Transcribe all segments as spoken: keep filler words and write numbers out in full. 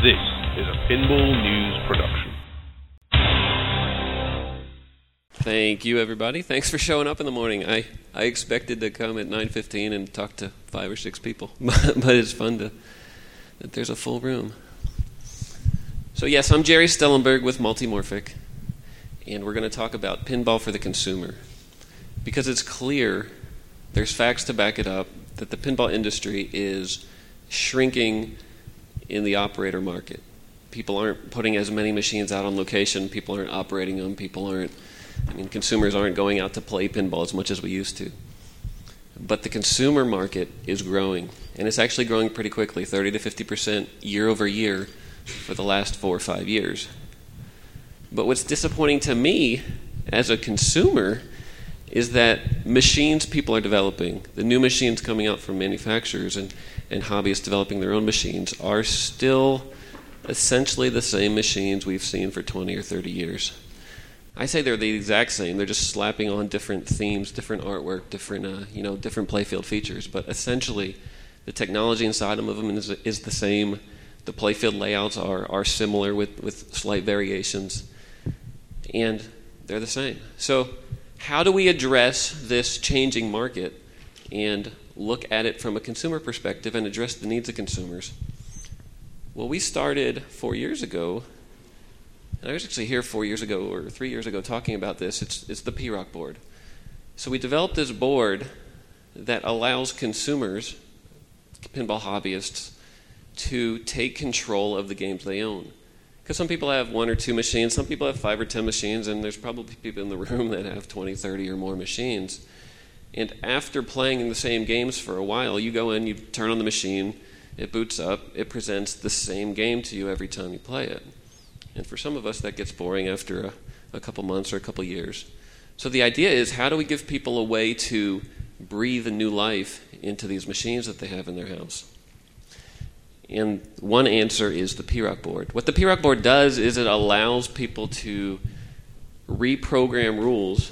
This is a Pinball News production. Thank you, everybody. Thanks for showing up in the morning. I, I expected to come at nine fifteen and talk to five or six people, but it's fun to that there's a full room. So yes, I'm Jerry Stellenberg with Multimorphic, and we're going to talk about pinball for the consumer. Because it's clear, there's facts to back it up, that the pinball industry is shrinking in the operator market. People aren't putting as many machines out on location. People aren't operating them. People aren't, I mean, consumers aren't going out to play pinball as much as we used to. But the consumer market is growing, and it's actually growing pretty quickly, thirty to fifty percent year over year for the last four or five years. But what's disappointing to me as a consumer is that machines people are developing, the new machines coming out from manufacturers and, and hobbyists developing their own machines, are still essentially the same machines we've seen for twenty or thirty years. I say they're the exact same. They're just slapping on different themes, different artwork, different uh, you know, different playfield features. But essentially, the technology inside of them is, is the same. The playfield layouts are, are similar with, with slight variations, and they're the same. So how do we address this changing market and look at it from a consumer perspective and address the needs of consumers? Well, we started four years ago, and I was actually here four years ago or three years ago talking about this. It's, it's the P-Rock board. So we developed this board that allows consumers, pinball hobbyists, to take control of the games they own. Because some people have one or two machines, some people have five or ten machines, and there's probably people in the room that have twenty, thirty or more machines. And after playing in the same games for a while, you go in, you turn on the machine, it boots up, it presents the same game to you every time you play it. And for some of us, that gets boring after a, a couple months or a couple years. So the idea is, how do we give people a way to breathe a new life into these machines that they have in their house? And one answer is the P-Rock board. What the P-Rock board does is it allows people to reprogram rules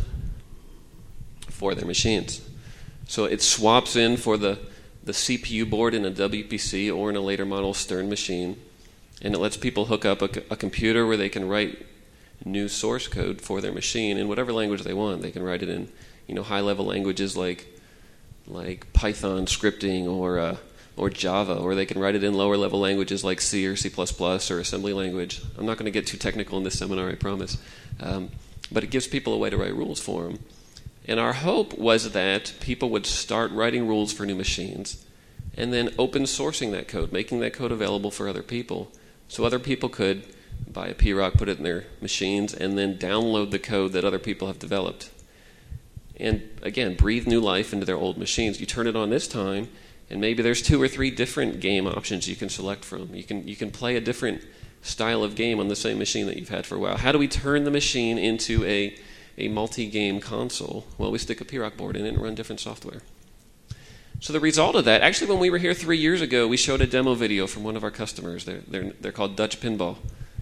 for their machines. So it swaps in for the, the C P U board in a W P C or in a later model Stern machine, and it lets people hook up a, a computer where they can write new source code for their machine in whatever language they want. They can write it in, you know, high-level languages like like Python scripting or uh, or Java, or they can write it in lower-level languages like C or C plus plus or assembly language. I'm not going to get too technical in this seminar, I promise. Um, but it gives people a way to write rules for them. And our hope was that people would start writing rules for new machines and then open sourcing that code, making that code available for other people, so other people could buy a P-Rock, put it in their machines, and then download the code that other people have developed. And again, breathe new life into their old machines. You turn it on this time, and maybe there's two or three different game options you can select from. You can you can play a different style of game on the same machine that you've had for a while. How do we turn the machine into a, a multi-game console? Well, we stick a P-Rock board in it and run different software. So the result of that, actually when we were here three years ago, we showed a demo video from one of our customers. They're, they're, they're called Dutch Pinball.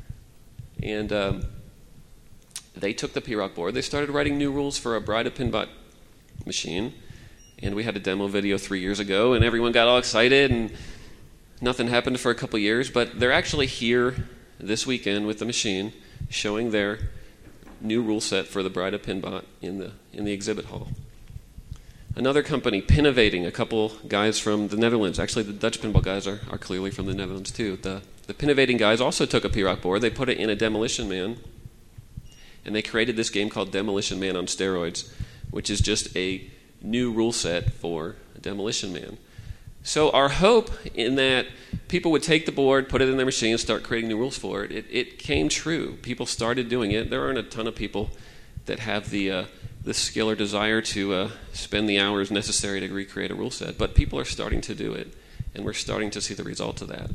And um, they took the P-Rock board. They started writing new rules for a Bride of Pinbot machine. And we had a demo video three years ago, and everyone got all excited, and nothing happened for a couple years. But they're actually here this weekend with the machine, showing their new rule set for the Bride of Pinbot in the in the exhibit hall. Another company, Pinovating, a couple guys from the Netherlands. Actually, the Dutch pinball guys are, are clearly from the Netherlands too. The the Pinovating guys also took a P-Rock board. They put it in a Demolition Man, and they created this game called Demolition Man on steroids, which is just a new rule set for Demolition Man. So our hope in that people would take the board, put it in their machine, and start creating new rules for it, it, it came true. People started doing it. There aren't a ton of people that have the uh, the skill or desire to uh, spend the hours necessary to recreate a rule set, but people are starting to do it, and we're starting to see the results of that.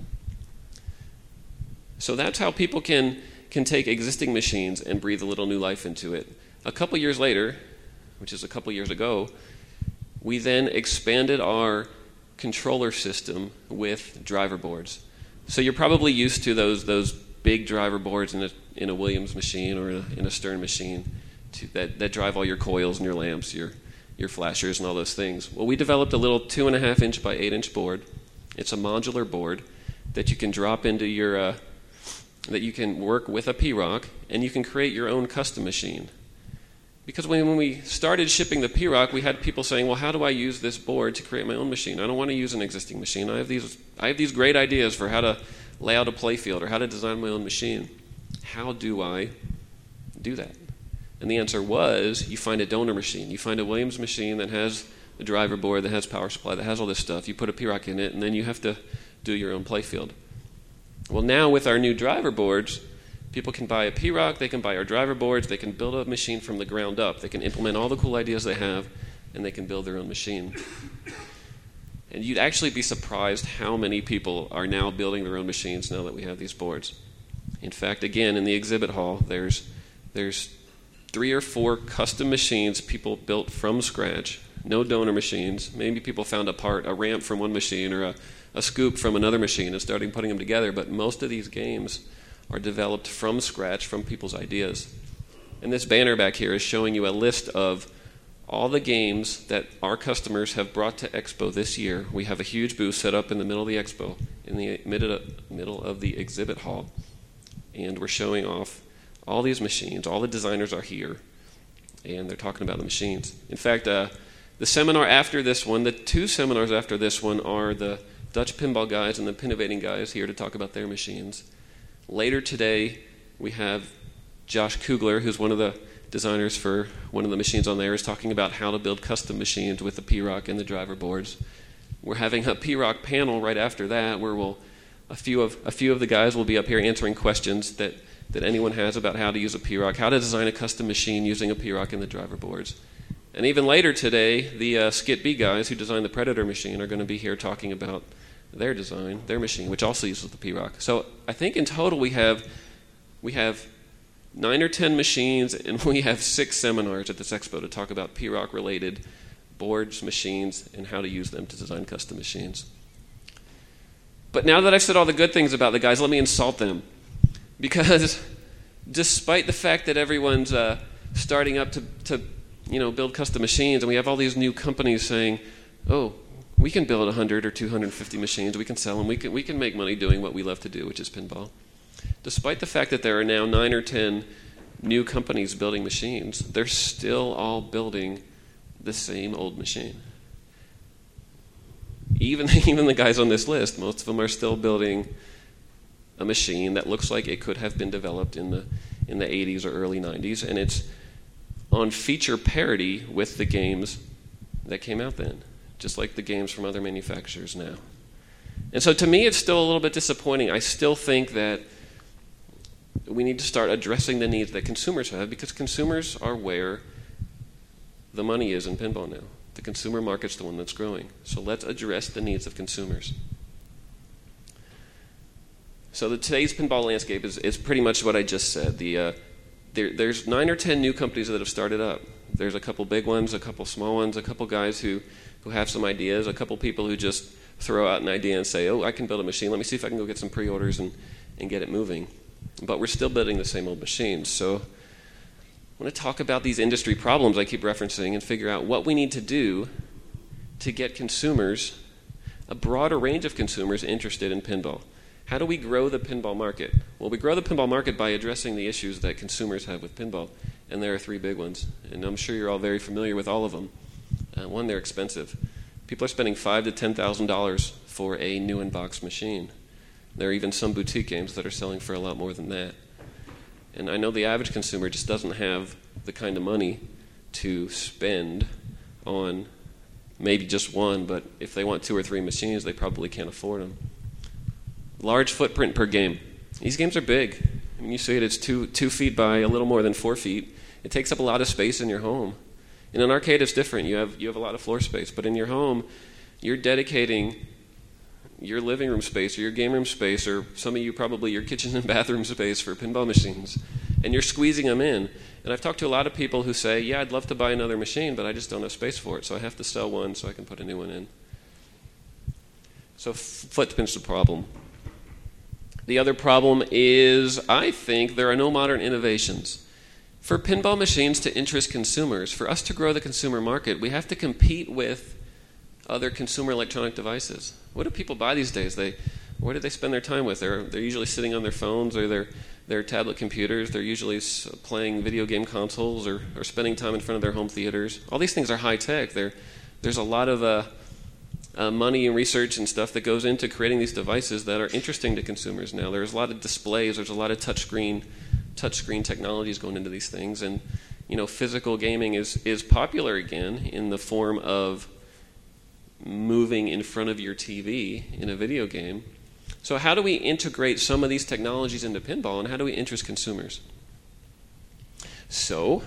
So that's how people can, can take existing machines and breathe a little new life into it. A couple years later, which is a couple years ago, we then expanded our controller system with driver boards. So you're probably used to those those big driver boards in a in a Williams machine or in a, in a Stern machine to, that that drive all your coils and your lamps, your your flashers and all those things. Well, we developed a little two and a half inch by eight inch board. It's a modular board that you can drop into your, uh, that you can work with a P-ROC, and you can create your own custom machine. Because when, when we started shipping the P-ROC, we had people saying, well, how do I use this board to create my own machine? I don't want to use an existing machine. I have these, I have these great ideas for how to lay out a playfield or how to design my own machine. How do I do that? And the answer was, you find a donor machine. You find a Williams machine that has a driver board, that has power supply, that has all this stuff. You put a P-ROC in it, and then you have to do your own playfield. Well, now with our new driver boards, people can buy a P-ROC, they can buy our driver boards, they can build a machine from the ground up. They can implement all the cool ideas they have, and they can build their own machine. And you'd actually be surprised how many people are now building their own machines now that we have these boards. In fact, again, in the exhibit hall, there's there's three or four custom machines people built from scratch, no donor machines. Maybe people found a part, a ramp from one machine or a, a scoop from another machine and started putting them together, but most of these games are developed from scratch from people's ideas. And this banner back here is showing you a list of all the games that our customers have brought to Expo this year. We have a huge booth set up in the middle of the Expo, in the middle of the exhibit hall. And we're showing off all these machines. All the designers are here, and they're talking about the machines. In fact, uh, the seminar after this one, the two seminars after this one are the Dutch pinball guys and the Pinnovating guys here to talk about their machines. Later today, we have Josh Kugler, who's one of the designers for one of the machines on there, is talking about how to build custom machines with the P-ROC and the driver boards. We're having a P-ROC panel right after that, where we'll a few of a few of the guys will be up here answering questions that, that anyone has about how to use a P-ROC, how to design a custom machine using a P-ROC and the driver boards. And even later today, the uh, Skit B guys who designed the Predator machine are going to be here talking about their design, their machine, which also uses the P-ROC. So I think in total we have we have nine or ten machines, and we have six seminars at this expo to talk about P-ROC related boards, machines, and how to use them to design custom machines. But now that I've said all the good things about the guys, let me insult them. Because despite the fact that everyone's uh, starting up to, to you know, build custom machines, and we have all these new companies saying, oh, we can build one hundred or two hundred fifty machines, we can sell them, we can, we can make money doing what we love to do, which is pinball. Despite the fact that there are now nine or ten new companies building machines, they're still all building the same old machine. Even, even the guys on this list, most of them are still building a machine that looks like it could have been developed in the in the eighties or early nineties, and it's on feature parity with the games that came out then, just like the games from other manufacturers now. And so to me, it's still a little bit disappointing. I still think that we need to start addressing the needs that consumers have, because consumers are where the money is in pinball now. The consumer market's the one that's growing. So let's address the needs of consumers. So the, today's pinball landscape is, is pretty much what I just said. The, uh, there, there's nine or ten new companies that have started up. There's a couple big ones, a couple small ones, a couple guys who, who have some ideas, a couple people who just throw out an idea and say, oh, I can build a machine. Let me see if I can go get some pre-orders and, and get it moving. But we're still building the same old machines. So I want to talk about these industry problems I keep referencing and figure out what we need to do to get consumers, a broader range of consumers, interested in pinball. How do we grow the pinball market? Well, we grow the pinball market by addressing the issues that consumers have with pinball, and there are three big ones, and I'm sure you're all very familiar with all of them. Uh, one, they're expensive. People are spending five to ten thousand dollars for a new in-box machine. There are even some boutique games that are selling for a lot more than that. And I know the average consumer just doesn't have the kind of money to spend on maybe just one, but if they want two or three machines, they probably can't afford them. Large footprint per game. These games are big. I mean, you see it, it's two, two feet by a little more than four feet. It takes up a lot of space in your home. In an arcade, it's different. You have, you have a lot of floor space, but in your home, you're dedicating your living room space or your game room space, or some of you probably your kitchen and bathroom space for pinball machines, and you're squeezing them in. And I've talked to a lot of people who say, yeah, I'd love to buy another machine, but I just don't have space for it, so I have to sell one so I can put a new one in. So footprint's the problem. The other problem is, I think, there are no modern innovations. For pinball machines to interest consumers, for us to grow the consumer market, we have to compete with other consumer electronic devices. What do people buy these days? They what do they spend their time with? They're they're usually sitting on their phones or their their tablet computers. They're usually playing video game consoles or, or spending time in front of their home theaters. All these things are high tech. There, there's a lot of uh, uh, money and research and stuff that goes into creating these devices that are interesting to consumers now. There's a lot of displays. There's a lot of touchscreen touchscreen technologies going into these things, and you know, physical gaming is is popular again in the form of moving in front of your T V in a video game. So how do we integrate some of these technologies into pinball, and how do we interest consumers? So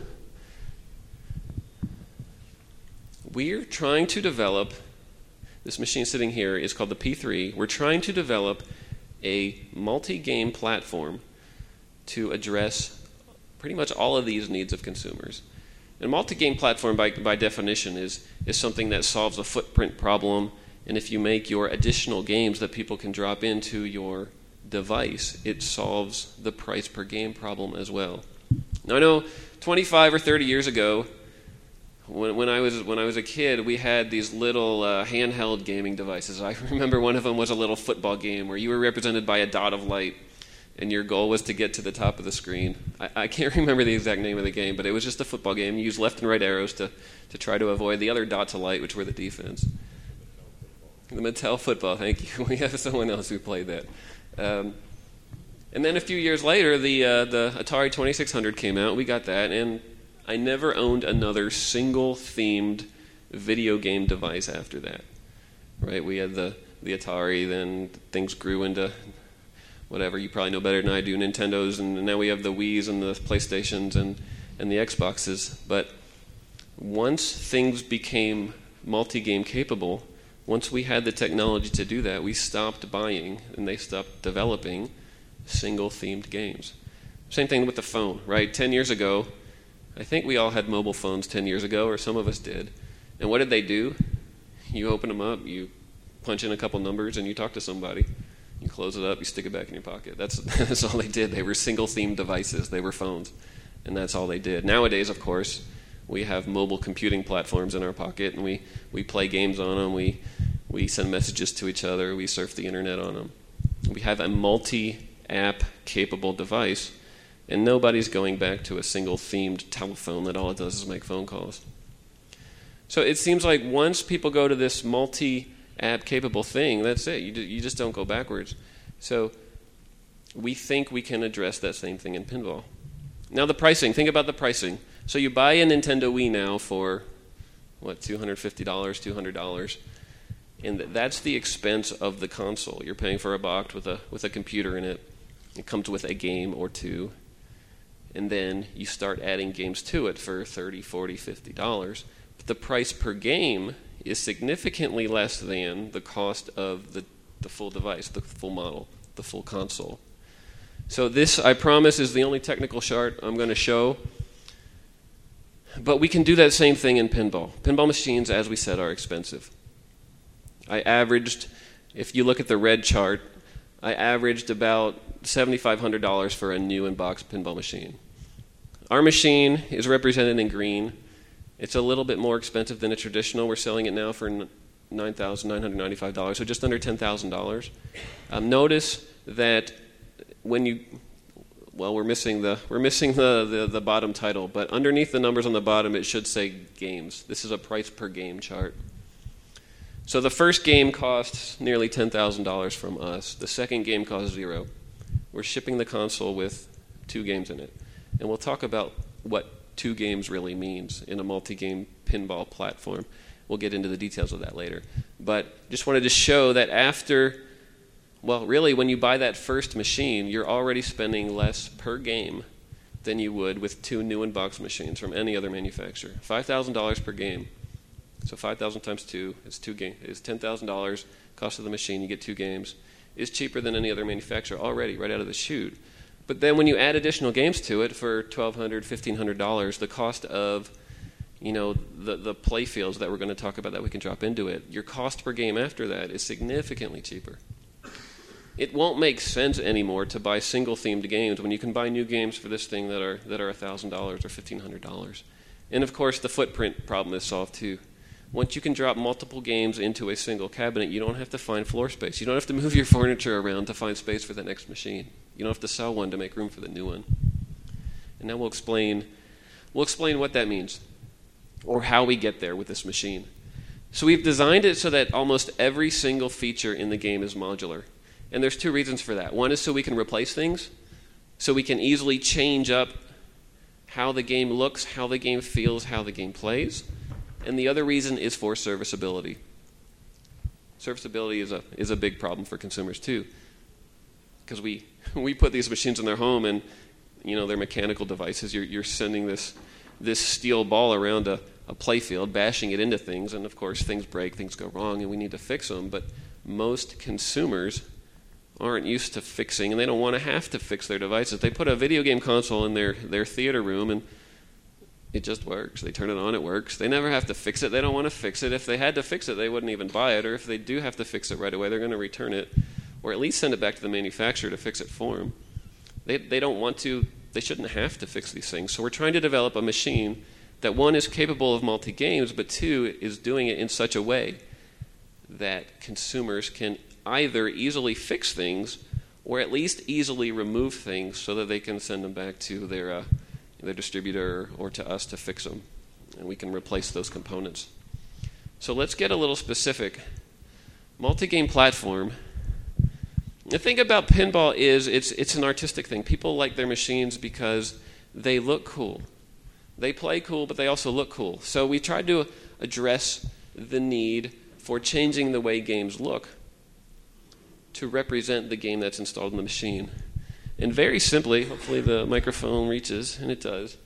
we're trying to develop, this machine sitting here is called the P three. We're trying to develop a multi-game platform to address pretty much all of these needs of consumers. A multi-game platform, by, by definition, is, is something that solves a footprint problem. And if you make your additional games that people can drop into your device, it solves the price per game problem as well. Now, I know twenty-five or thirty years ago, when, when I was when I was a kid, we had these little uh, handheld gaming devices. I remember one of them was a little football game where you were represented by a dot of light, and your goal was to get to the top of the screen. I, I can't remember the exact name of the game, but it was just a football game. You used left and right arrows to, to try to avoid the other dots of light, which were the defense. The Mattel football, thank you. We have someone else who played that. Um, and then a few years later, the uh, the Atari twenty-six hundred came out. We got that, and I never owned another single themed video game device after that. Right? We had the, the Atari, then things grew into whatever, you probably know better than I do, Nintendos, and now we have the Wiis and the PlayStations and, and the Xboxes. But once things became multi-game capable, once we had the technology to do that, we stopped buying and they stopped developing single-themed games. Same thing with the phone, right? Ten years ago, I think we all had mobile phones ten years ago, or some of us did. And what did they do? You open them up, you punch in a couple numbers, and you talk to somebody. You close it up, you stick it back in your pocket. That's, that's all they did. They were single-themed devices. They were phones. And that's all they did. Nowadays, of course, we have mobile computing platforms in our pocket, and we, we play games on them. We, we send messages to each other. We surf the internet on them. We have a multi-app capable device, and nobody's going back to a single-themed telephone that all it does is make phone calls. So it seems like once people go to this multi-app capable thing, that's it. You, do, you just don't go backwards. So we think we can address that same thing in pinball. Now the pricing. Think about the pricing. So you buy a Nintendo Wii now for, what, two hundred fifty dollars, two hundred dollars. And that's the expense of the console. You're paying for a box with a with a computer in it. It comes with a game or two. And then you start adding games to it for thirty dollars, forty dollars, fifty dollars. But the price per game is significantly less than the cost of the, the full device, the full model, the full console. So this, I promise, is the only technical chart I'm going to show. But we can do that same thing in pinball. Pinball machines, as we said, are expensive. I averaged, if you look at the red chart, I averaged about seven thousand five hundred dollars for a new in-box pinball machine. Our machine is represented in green. It's a little bit more expensive than a traditional. We're selling it now for nine thousand nine hundred ninety-five dollars, so just under ten thousand dollars. Um, notice that when you... Well, we're missing the we're missing the, the, the bottom title, but underneath the numbers on the bottom, it should say games. This is a price per game chart. So the first game costs nearly ten thousand dollars from us. The second game costs zero. We're shipping the console with two games in it. And we'll talk about what two games really means in a multi-game pinball platform. We'll get into the details of that later. But just wanted to show that after... Well, really, when you buy that first machine, you're already spending less per game than you would with two new in-box machines from any other manufacturer. five thousand dollars per game. So five thousand times two is two game is ten thousand dollars. Cost of the machine, you get two games. Is cheaper than any other manufacturer already, right out of the chute. But then when you add additional games to it for twelve hundred dollars, fifteen hundred dollars, the cost of, you know, the the play fields that we're going to talk about that we can drop into it, your cost per game after that is significantly cheaper. It won't make sense anymore to buy single-themed games when you can buy new games for this thing that are that are one thousand dollars or fifteen hundred dollars. And, of course, the footprint problem is solved, too. Once you can drop multiple games into a single cabinet, you don't have to find floor space. You don't have to move your furniture around to find space for the next machine. You don't have to sell one to make room for the new one. And now we'll explain, we'll explain what that means, or how we get there with this machine. So we've designed it so that almost every single feature in the game is modular. And there's two reasons for that. One is so we can replace things, so we can easily change up how the game looks, how the game feels, how the game plays. And the other reason is for serviceability. Serviceability is a is a big problem for consumers too, because we we put these machines in their home, and you know they're mechanical devices. You're you're sending this this steel ball around a, a play field, bashing it into things, and of course things break, things go wrong, and we need to fix them. But most consumers aren't used to fixing, and they don't want to have to fix their devices. They put a video game console in their, their theater room, and it just works. They turn it on, it works. They never have to fix it. They don't want to fix it. If they had to fix it, they wouldn't even buy it, or if they do have to fix it right away, they're going to return it, or at least send it back to the manufacturer to fix it for them. They, they don't want to, they shouldn't have to fix these things. So we're trying to develop a machine that, one, is capable of multi-games, but two, is doing it in such a way that consumers can either easily fix things or at least easily remove things so that they can send them back to their uh, their distributor or to us to fix them, and we can replace those components. So let's get a little specific. Multi-game platform. The thing about pinball is it's it's an artistic thing. People like their machines because they look cool. They play cool, but they also look cool. So we tried to address the need for changing the way games look to represent the game that's installed in the machine. And very simply, hopefully the microphone reaches, and it does.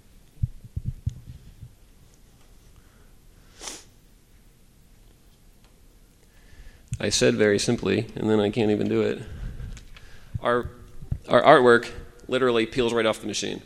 I said very simply, and then I can't even do it. Our, our artwork literally peels right off the machine.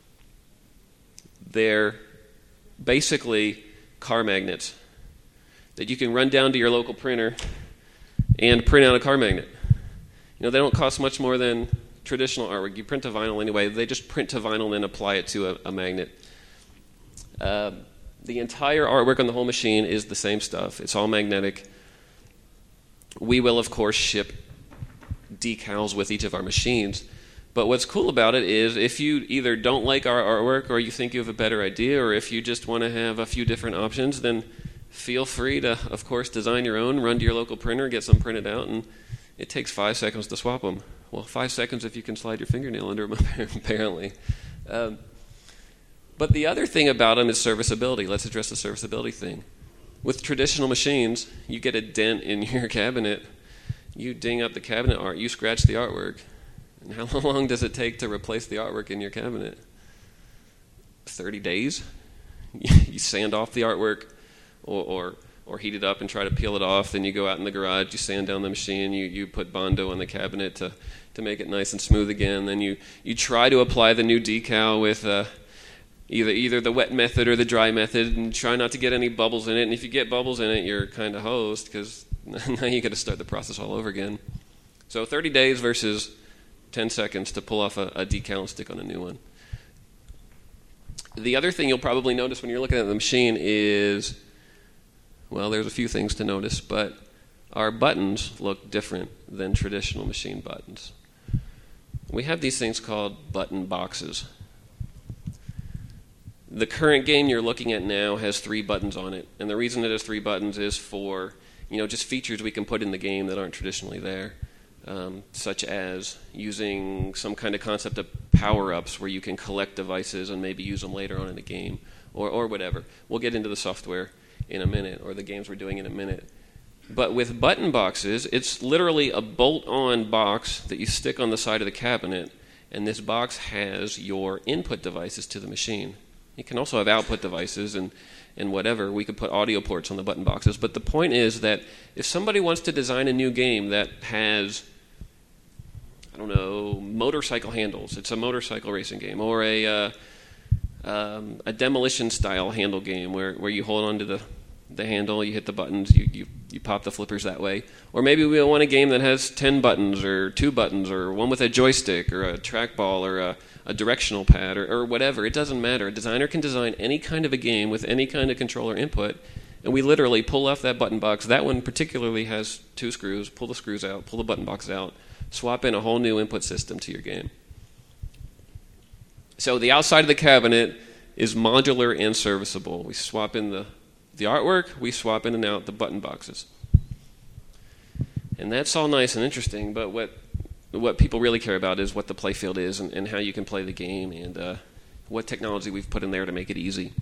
They're basically car magnets that you can run down to your local printer and print out a car magnet. You know, they don't cost much more than traditional artwork. You print to vinyl anyway. They just print to vinyl and apply it to a, a magnet. Uh, the entire artwork on the whole machine is the same stuff. It's all magnetic. We will, of course, ship decals with each of our machines. But what's cool about it is if you either don't like our artwork or you think you have a better idea, or if you just want to have a few different options, then feel free to, of course, design your own, run to your local printer, get some printed out, and it takes five seconds to swap them. Well, five seconds if you can slide your fingernail under them, apparently. Um, but the other thing about them is serviceability. Let's address the serviceability thing. With traditional machines, you get a dent in your cabinet, you ding up the cabinet art, you scratch the artwork. And how long does it take to replace the artwork in your cabinet? thirty days? You sand off the artwork, or, or or heat it up and try to peel it off. Then you go out in the garage, you sand down the machine, you, you put Bondo on the cabinet to, to make it nice and smooth again. Then you, you try to apply the new decal with uh, either either the wet method or the dry method, and try not to get any bubbles in it. And if you get bubbles in it, you're kind of hosed, because now you got to start the process all over again. So thirty days versus ten seconds to pull off a, a decal and stick on a new one. The other thing you'll probably notice when you're looking at the machine is, well, there's a few things to notice, but our buttons look different than traditional machine buttons. We have these things called button boxes. The current game you're looking at now has three buttons on it, and the reason it has three buttons is for, you know, just features we can put in the game that aren't traditionally there. Um, such as using some kind of concept of power-ups where you can collect devices and maybe use them later on in the game, or, or whatever. We'll get into the software in a minute, or the games we're doing in a minute. But with button boxes, it's literally a bolt-on box that you stick on the side of the cabinet, and this box has your input devices to the machine. You can also have output devices and and whatever. We could put audio ports on the button boxes. But the point is that if somebody wants to design a new game that has, I don't know, motorcycle handles, it's a motorcycle racing game, or a uh, um, a demolition-style handle game where, where you hold onto the, the handle, you hit the buttons, you, you, you pop the flippers that way. Or maybe we want a game that has ten buttons, or two buttons, or one with a joystick, or a trackball, or a a directional pad, or, or whatever. It doesn't matter. A designer can design any kind of a game with any kind of controller input, And we literally pull off that button box. That one particularly has two screws. Pull the screws out, pull the button box out, swap in a whole new input system to your game. So the outside of the cabinet is modular and serviceable. We swap in the, the artwork, we swap in and out the button boxes. And that's all nice and interesting, but what what people really care about is what the playfield is and, and how you can play the game and uh, what technology we've put in there to make it easy.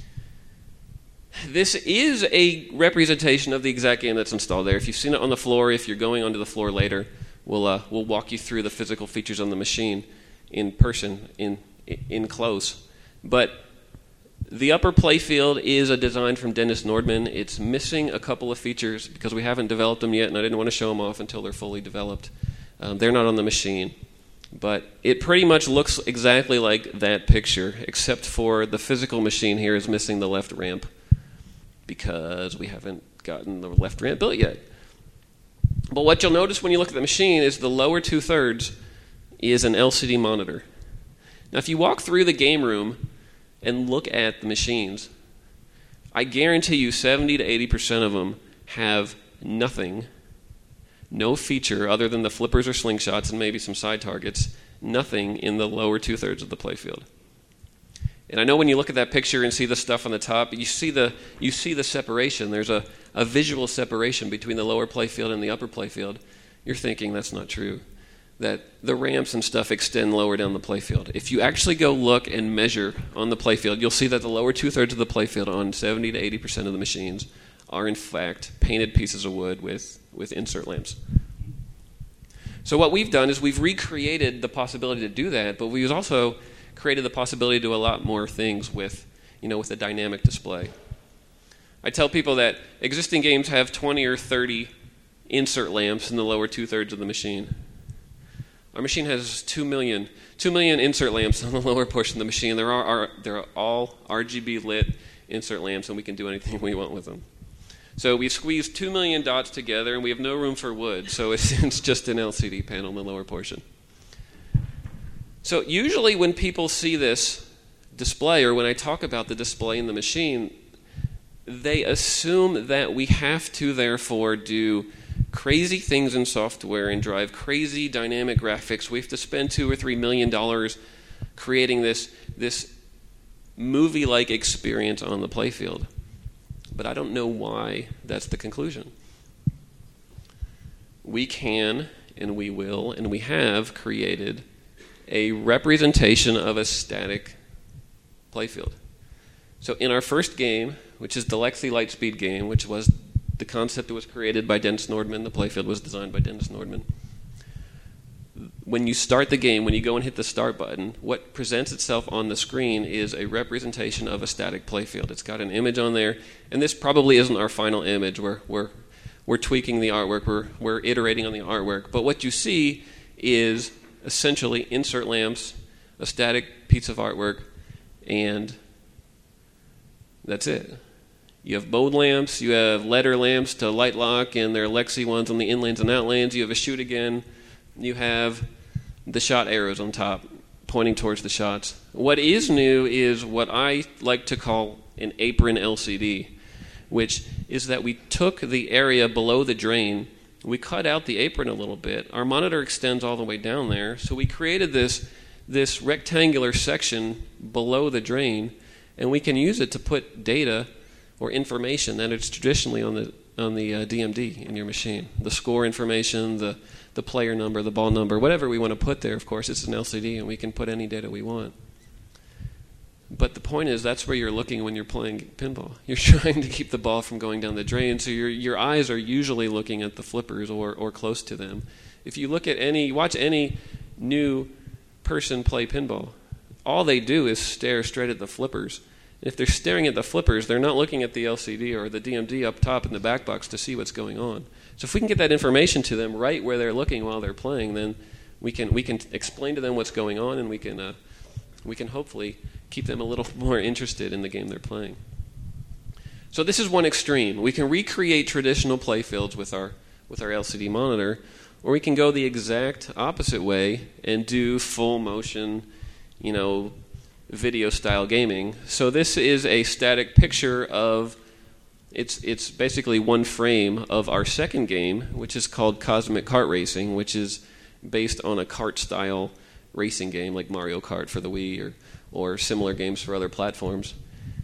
This is a representation of the exact game that's installed there. If you've seen it on the floor, if you're going onto the floor later, we'll uh, we'll walk you through the physical features on the machine in person, in in close. But the upper playfield is a design from Dennis Nordman. It's missing a couple of features because we haven't developed them yet, and I didn't want to show them off until they're fully developed. Um, they're not on the machine. But it pretty much looks exactly like that picture, except for the physical machine here is missing the left ramp because we haven't gotten the left ramp built yet. But what you'll notice when you look at the machine is the lower two-thirds is an L C D monitor. Now, if you walk through the game room and look at the machines, I guarantee you seventy to eighty percent of them have nothing, no feature other than the flippers or slingshots and maybe some side targets, nothing in the lower two-thirds of the playfield. And I know when you look at that picture and see the stuff on the top, you see the you see the separation. There's a, a visual separation between the lower playfield and the upper playfield. You're thinking that's not true, that the ramps and stuff extend lower down the playfield. If you actually go look and measure on the playfield, you'll see that the lower two-thirds of the playfield on seventy to eighty percent of the machines are in fact painted pieces of wood with, with insert lamps. So what we've done is we've recreated the possibility to do that, but we've also created the possibility to do a lot more things with, you know, with a dynamic display. I tell people that existing games have twenty or thirty insert lamps in the lower two-thirds of the machine. Our machine has two million, two million insert lamps on the lower portion of the machine. There are, are they're all R G B lit insert lamps, and we can do anything we want with them. So we've squeezed two million dots together, and we have no room for wood, so it's, it's just an L C D panel in the lower portion. So usually when people see this display, or when I talk about the display in the machine, they assume that we have to therefore do crazy things in software and drive crazy dynamic graphics. We have to spend two or three million dollars creating this, this movie-like experience on the playfield. But I don't know why that's the conclusion. We can, and we will, and we have created a representation of a static playfield. So in our first game, which is the Lexi Lightspeed game, which was the concept that was created by Dennis Nordman, the playfield was designed by Dennis Nordman. When you start the game, when you go and hit the start button, what presents itself on the screen is a representation of a static playfield. It's got an image on there, and this probably isn't our final image. We're, we're, we're tweaking the artwork, we're, we're iterating on the artwork, but what you see is essentially insert lamps, a static piece of artwork, and that's it. You have mode lamps, you have letter lamps to light lock, and there are Lexi ones on the inlanes and outlanes. You have a shoot again. You have the shot arrows on top pointing towards the shots. What is new is what I like to call an apron L C D, which is that we took the area below the drain, we cut out the apron a little bit. Our monitor extends all the way down there, so we created this, this rectangular section below the drain, and we can use it to put data or information that is traditionally on the on the uh, D M D in your machine. The score information, the, the player number, the ball number, whatever we want to put there. Of course, it's an L C D, and we can put any data we want. But the point is, that's where you're looking when you're playing pinball. You're trying to keep the ball from going down the drain, so your your eyes are usually looking at the flippers or, or close to them. If you look at any, watch any new person play pinball, all they do is stare straight at the flippers. And if they're staring at the flippers, they're not looking at the L C D or the D M D up top in the back box to see what's going on. So if we can get that information to them right where they're looking while they're playing, then we can we can explain to them what's going on, and we can uh, we can hopefully keep them a little more interested in the game they're playing. So this is one extreme. We can recreate traditional playfields with our with our L C D monitor, or we can go the exact opposite way and do full motion, you know, video style gaming. So this is a static picture of It's it's basically one frame of our second game, which is called Cosmic Kart Racing, which is based on a kart-style racing game like Mario Kart for the Wii or, or similar games for other platforms.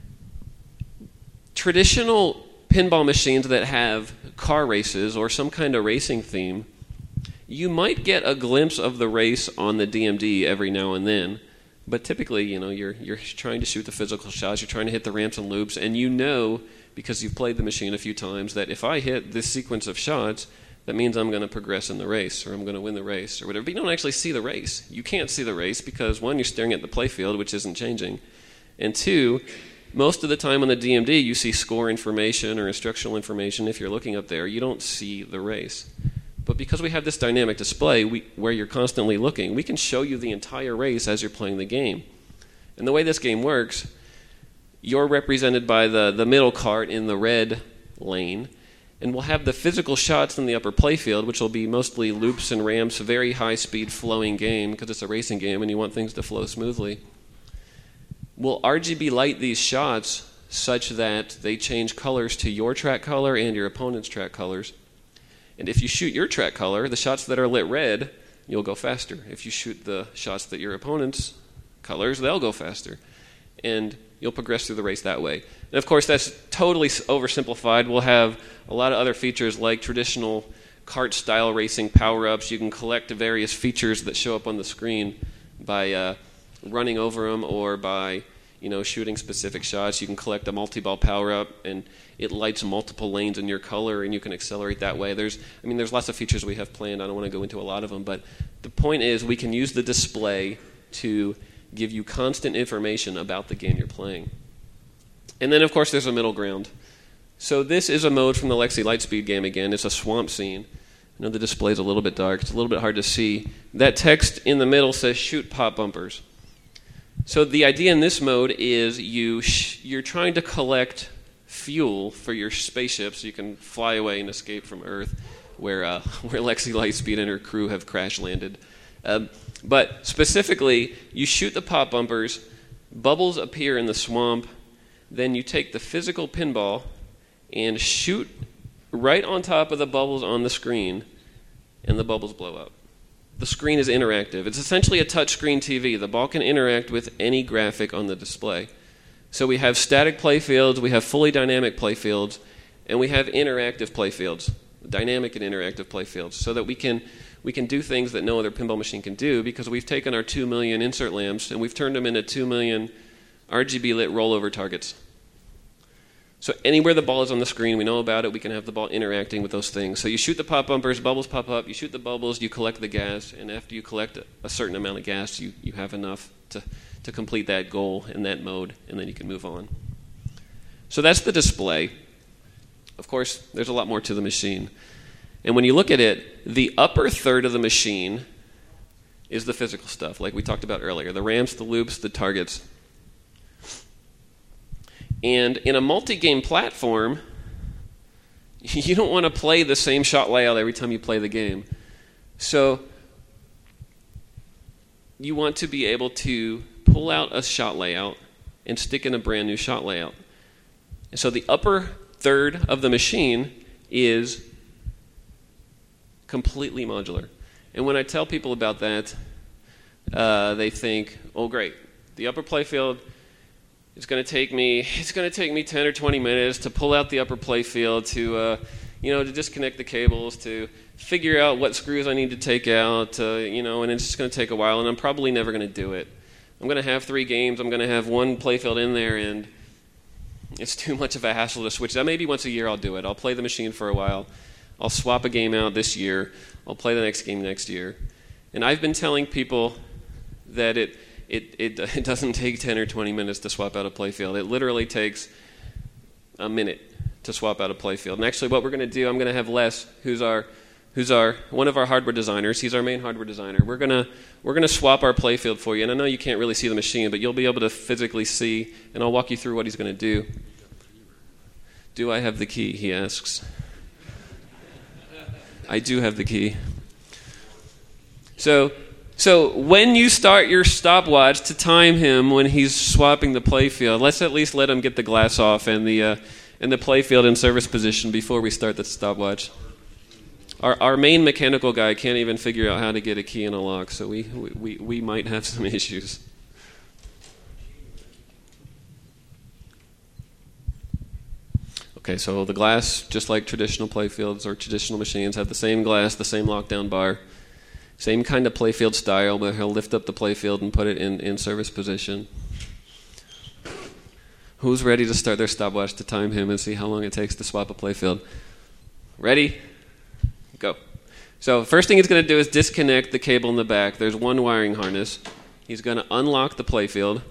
Traditional pinball machines that have car races or some kind of racing theme, you might get a glimpse of the race on the D M D every now and then, but typically, you know, you're you're trying to shoot the physical shots, you're trying to hit the ramps and loops, and you know, because you've played the machine a few times, that if I hit this sequence of shots, that means I'm going to progress in the race, or I'm going to win the race, or whatever. But you don't actually see the race. You can't see the race because, one, you're staring at the playfield, which isn't changing, and two, most of the time on the D M D, you see score information or instructional information. If you're looking up there, you don't see the race. But because we have this dynamic display we, where you're constantly looking, we can show you the entire race as you're playing the game. And the way this game works, you're represented by the, the middle cart in the red lane, and we'll have the physical shots in the upper playfield, which will be mostly loops and ramps, a very high-speed flowing game because it's a racing game and you want things to flow smoothly. We'll R G B light these shots such that they change colors to your track color and your opponent's track colors. And if you shoot your track color, the shots that are lit red, you'll go faster. If you shoot the shots that your opponent's colors, they'll go faster. And you'll progress through the race that way. And of course, that's totally oversimplified. We'll have a lot of other features like traditional kart-style racing power-ups. You can collect various features that show up on the screen by uh, running over them or by you know, shooting specific shots. You can collect a multi-ball power-up, and it lights multiple lanes in your color, and you can accelerate that way. There's, I mean, there's lots of features we have planned. I don't want to go into a lot of them, but the point is we can use the display to give you constant information about the game you're playing. And then, of course, there's a middle ground. So this is a mode from the Lexi Lightspeed game again. It's a swamp scene. I know the display is a little bit dark. It's a little bit hard to see. That text in the middle says, shoot pop bumpers. So the idea in this mode is you sh- you're trying to collect fuel for your spaceship so you can fly away and escape from Earth, where uh, where Lexi Lightspeed and her crew have crash landed. Uh, but specifically, you shoot the pop bumpers, bubbles appear in the swamp, then you take the physical pinball and shoot right on top of the bubbles on the screen, and the bubbles blow up. The screen is interactive. It's essentially a touchscreen T V. The ball can interact with any graphic on the display. So we have static playfields, we have fully dynamic playfields, and we have interactive playfields, dynamic and interactive playfields, so that we can we can do things that no other pinball machine can do because we've taken our two million insert lamps and we've turned them into two million R G B lit rollover targets. So anywhere the ball is on the screen, we know about it, we can have the ball interacting with those things. So you shoot the pop bumpers, bubbles pop up, you shoot the bubbles, you collect the gas, and after you collect a certain amount of gas, you, you have enough to, to complete that goal in that mode, and then you can move on. So that's the display. Of course, there's a lot more to the machine. And when you look at it, the upper third of the machine is the physical stuff, like we talked about earlier, the ramps, the loops, the targets. And in a multi-game platform, you don't want to play the same shot layout every time you play the game. So you want to be able to pull out a shot layout and stick in a brand new shot layout. And so the upper third of the machine is completely modular. And when I tell people about that, uh, they think, oh great, the upper playfield, It's going to take me. It's going to take me ten or twenty minutes to pull out the upper playfield, to, uh, you know, to disconnect the cables, to figure out what screws I need to take out, uh, you know, and it's just going to take a while, and I'm probably never going to do it. I'm going to have three games. I'm going to have one playfield in there, and it's too much of a hassle to switch. That maybe once a year I'll do it. I'll play the machine for a while. I'll swap a game out this year. I'll play the next game next year. And I've been telling people that it. It, it it doesn't take ten or twenty minutes to swap out a playfield. It literally takes a minute to swap out a playfield. And actually what we're going to do, I'm going to have Les, who's our who's our one of our hardware designers. He's our main hardware designer. We're going to we're going to swap our playfield for you. And I know you can't really see the machine, but you'll be able to physically see, and I'll walk you through what he's going to do. Do I have the key, he asks. I do have the key. So So when you start your stopwatch to time him when he's swapping the playfield, let's at least let him get the glass off and the uh, and the playfield in service position before we start the stopwatch. Our our main mechanical guy can't even figure out how to get a key in a lock, so we we, we might have some issues. Okay, so the glass, just like traditional playfields or traditional machines, have the same glass, the same lockdown bar, same kind of playfield style, but he'll lift up the playfield and put it in, in service position. Who's ready to start their stopwatch to time him and see how long it takes to swap a playfield? Ready? Go. So first thing he's going to do is disconnect the cable in the back. There's one wiring harness. He's going to unlock the playfield,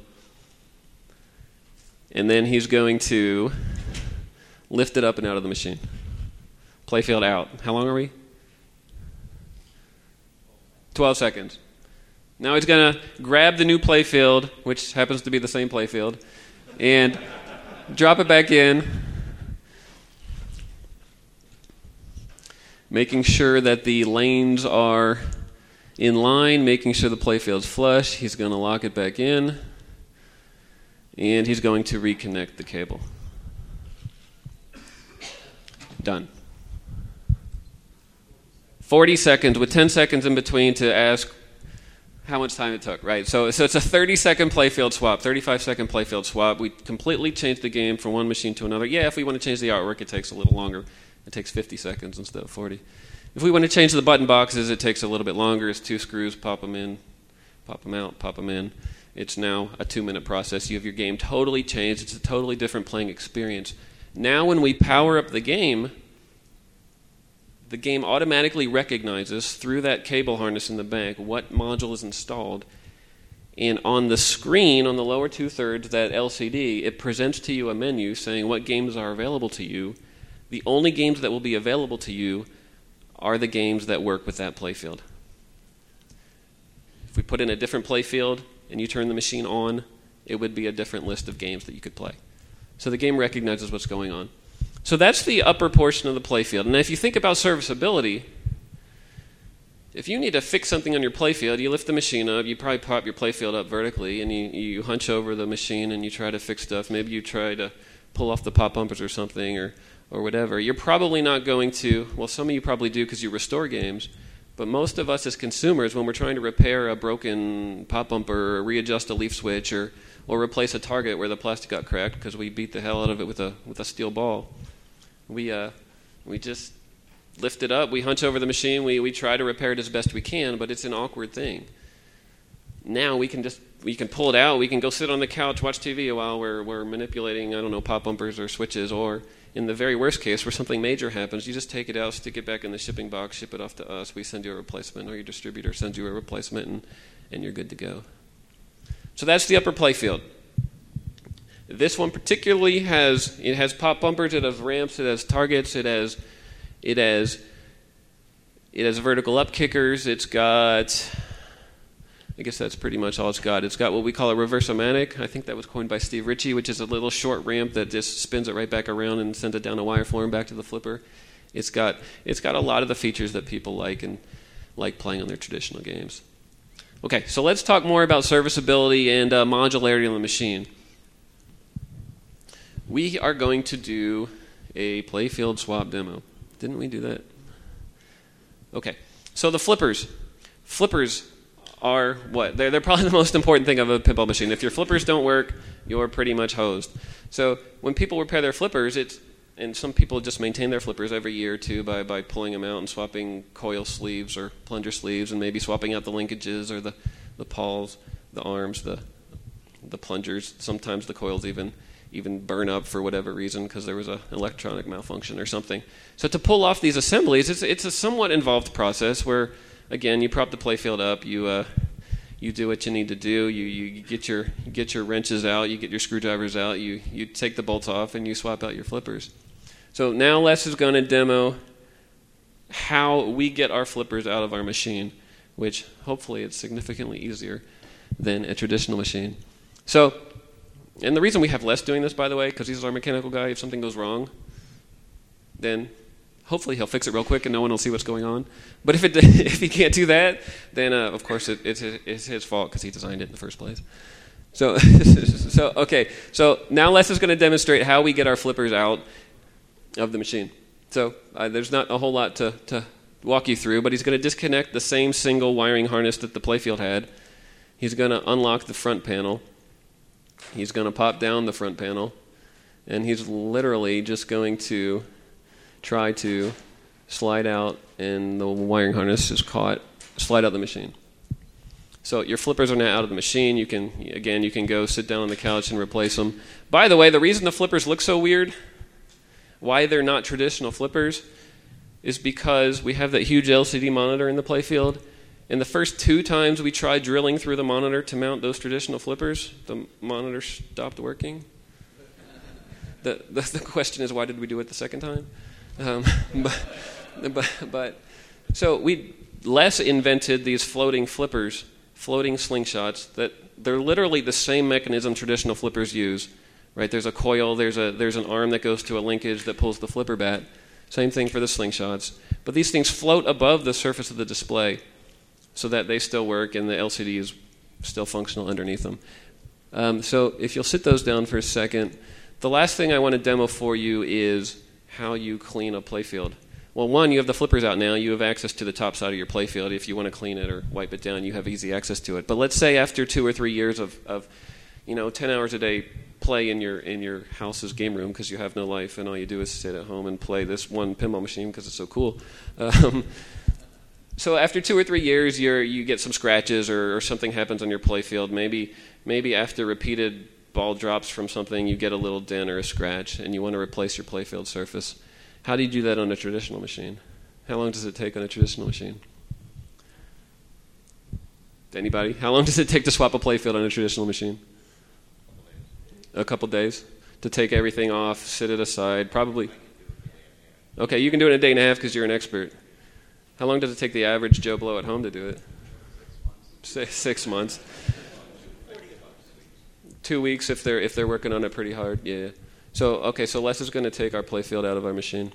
and then he's going to lift it up and out of the machine. Playfield out. How long are we? twelve seconds. Now he's going to grab the new playfield, which happens to be the same playfield, and drop it back in, making sure that the lanes are in line, making sure the playfield's flush. He's going to lock it back in, and he's going to reconnect the cable. Done. forty seconds with ten seconds in between to ask how much time it took, right? So, so it's a thirty-second playfield swap, thirty-five-second playfield swap. We completely changed the game from one machine to another. Yeah, if we want to change the artwork, it takes a little longer. It takes fifty seconds instead of forty. If we want to change the button boxes, it takes a little bit longer. It's two screws, pop them in, pop them out, pop them in. It's now a two-minute process. You have your game totally changed. It's a totally different playing experience. Now when we power up the game, the game automatically recognizes through that cable harness in the back what module is installed. And on the screen, on the lower two-thirds, that L C D, it presents to you a menu saying what games are available to you. The only games that will be available to you are the games that work with that playfield. If we put in a different playfield and you turn the machine on, it would be a different list of games that you could play. So the game recognizes what's going on. So that's the upper portion of the playfield. And if you think about serviceability, if you need to fix something on your playfield, you lift the machine up, you probably pop your playfield up vertically, and you, you hunch over the machine and you try to fix stuff. Maybe you try to pull off the pop bumpers or something, or or whatever. You're probably not going to, well, some of you probably do because you restore games, but most of us as consumers, when we're trying to repair a broken pop bumper or readjust a leaf switch or or replace a target where the plastic got cracked because we beat the hell out of it with a with a steel ball, we uh we just lift it up, we hunch over the machine, we, we try to repair it as best we can, but it's an awkward thing. Now we can just we can pull it out, we can go sit on the couch, watch T V while we're we're manipulating, I don't know, pop bumpers or switches, or in the very worst case where something major happens, you just take it out, stick it back in the shipping box, ship it off to us, we send you a replacement, or your distributor sends you a replacement, and, and you're good to go. So that's the upper playfield. This one particularly has it has pop bumpers, it has ramps, it has targets, it has it has it has vertical up kickers, it's got, I guess that's pretty much all it's got. It's got what we call a reverse-o-matic. I think that was coined by Steve Ritchie, which is a little short ramp that just spins it right back around and sends it down a wire floor and back to the flipper. It's got it's got a lot of the features that people like and like playing on their traditional games. Okay, so let's talk more about serviceability and uh, modularity on the machine. We are going to do a playfield swap demo. Didn't we do that? Okay, so the flippers. Flippers are what? They're, they're probably the most important thing of a pinball machine. If your flippers don't work, you're pretty much hosed. So when people repair their flippers, it's and some people just maintain their flippers every year or two by, by pulling them out and swapping coil sleeves or plunger sleeves and maybe swapping out the linkages or the, the pawls, the arms, the the plungers. Sometimes the coils even even burn up for whatever reason because there was an electronic malfunction or something. So to pull off these assemblies, it's it's a somewhat involved process where, again, you prop the playfield up, you uh, you do what you need to do, you, you get your you get your wrenches out, you get your screwdrivers out, you you take the bolts off, and you swap out your flippers. So now Les is going to demo how we get our flippers out of our machine, which hopefully it's significantly easier than a traditional machine. So, and the reason we have Les doing this, by the way, because he's our mechanical guy, if something goes wrong, then hopefully he'll fix it real quick and no one will see what's going on. But if it if he can't do that, then uh, of course it, it's, his, it's his fault because he designed it in the first place. So, so okay. So now Les is going to demonstrate how we get our flippers out of the machine. So uh, there's not a whole lot to, to walk you through, but he's going to disconnect the same single wiring harness that the playfield had. He's going to unlock the front panel. He's going to pop down the front panel, and he's literally just going to try to slide out, and the wiring harness is caught, slide out the machine. So your flippers are now out of the machine. You can, again, you can go sit down on the couch and replace them. By the way, the reason the flippers look so weird, why they're not traditional flippers, is because we have that huge L C D monitor in the playfield, and the first two times we tried drilling through the monitor to mount those traditional flippers, the monitor stopped working. The, the, the question is, why did we do it the second time? Um, but, but, but, so we, Les invented these floating flippers, floating slingshots, that they're literally the same mechanism traditional flippers use. Right? There's a coil, there's a there's an arm that goes to a linkage that pulls the flipper bat. Same thing for the slingshots. But these things float above the surface of the display so that they still work and the L C D is still functional underneath them. Um, so if you'll sit those down for a second, the last thing I want to demo for you is how you clean a playfield. Well, one, you have the flippers out now. You have access to the top side of your playfield. If you want to clean it or wipe it down, you have easy access to it. But let's say after two or three years of, of you know, ten hours a day play in your in your house's game room because you have no life and all you do is sit at home and play this one pinball machine because it's so cool. Um, so after two or three years, you you get some scratches or, or something happens on your playfield. Maybe maybe after repeated ball drops from something, you get a little dent or a scratch and you want to replace your playfield surface. How do you do that on a traditional machine? How long does it take on a traditional machine? Anybody? How long does it take to swap a playfield on a traditional machine? A couple days to take everything off, sit it aside, probably. Okay, you can do it in a day and a half because you're an expert. How long does it take the average Joe Blow at home to do it? Six, six months. Two weeks if they're if they're working on it pretty hard. Yeah. So okay, so Les is going to take our playfield out of our machine.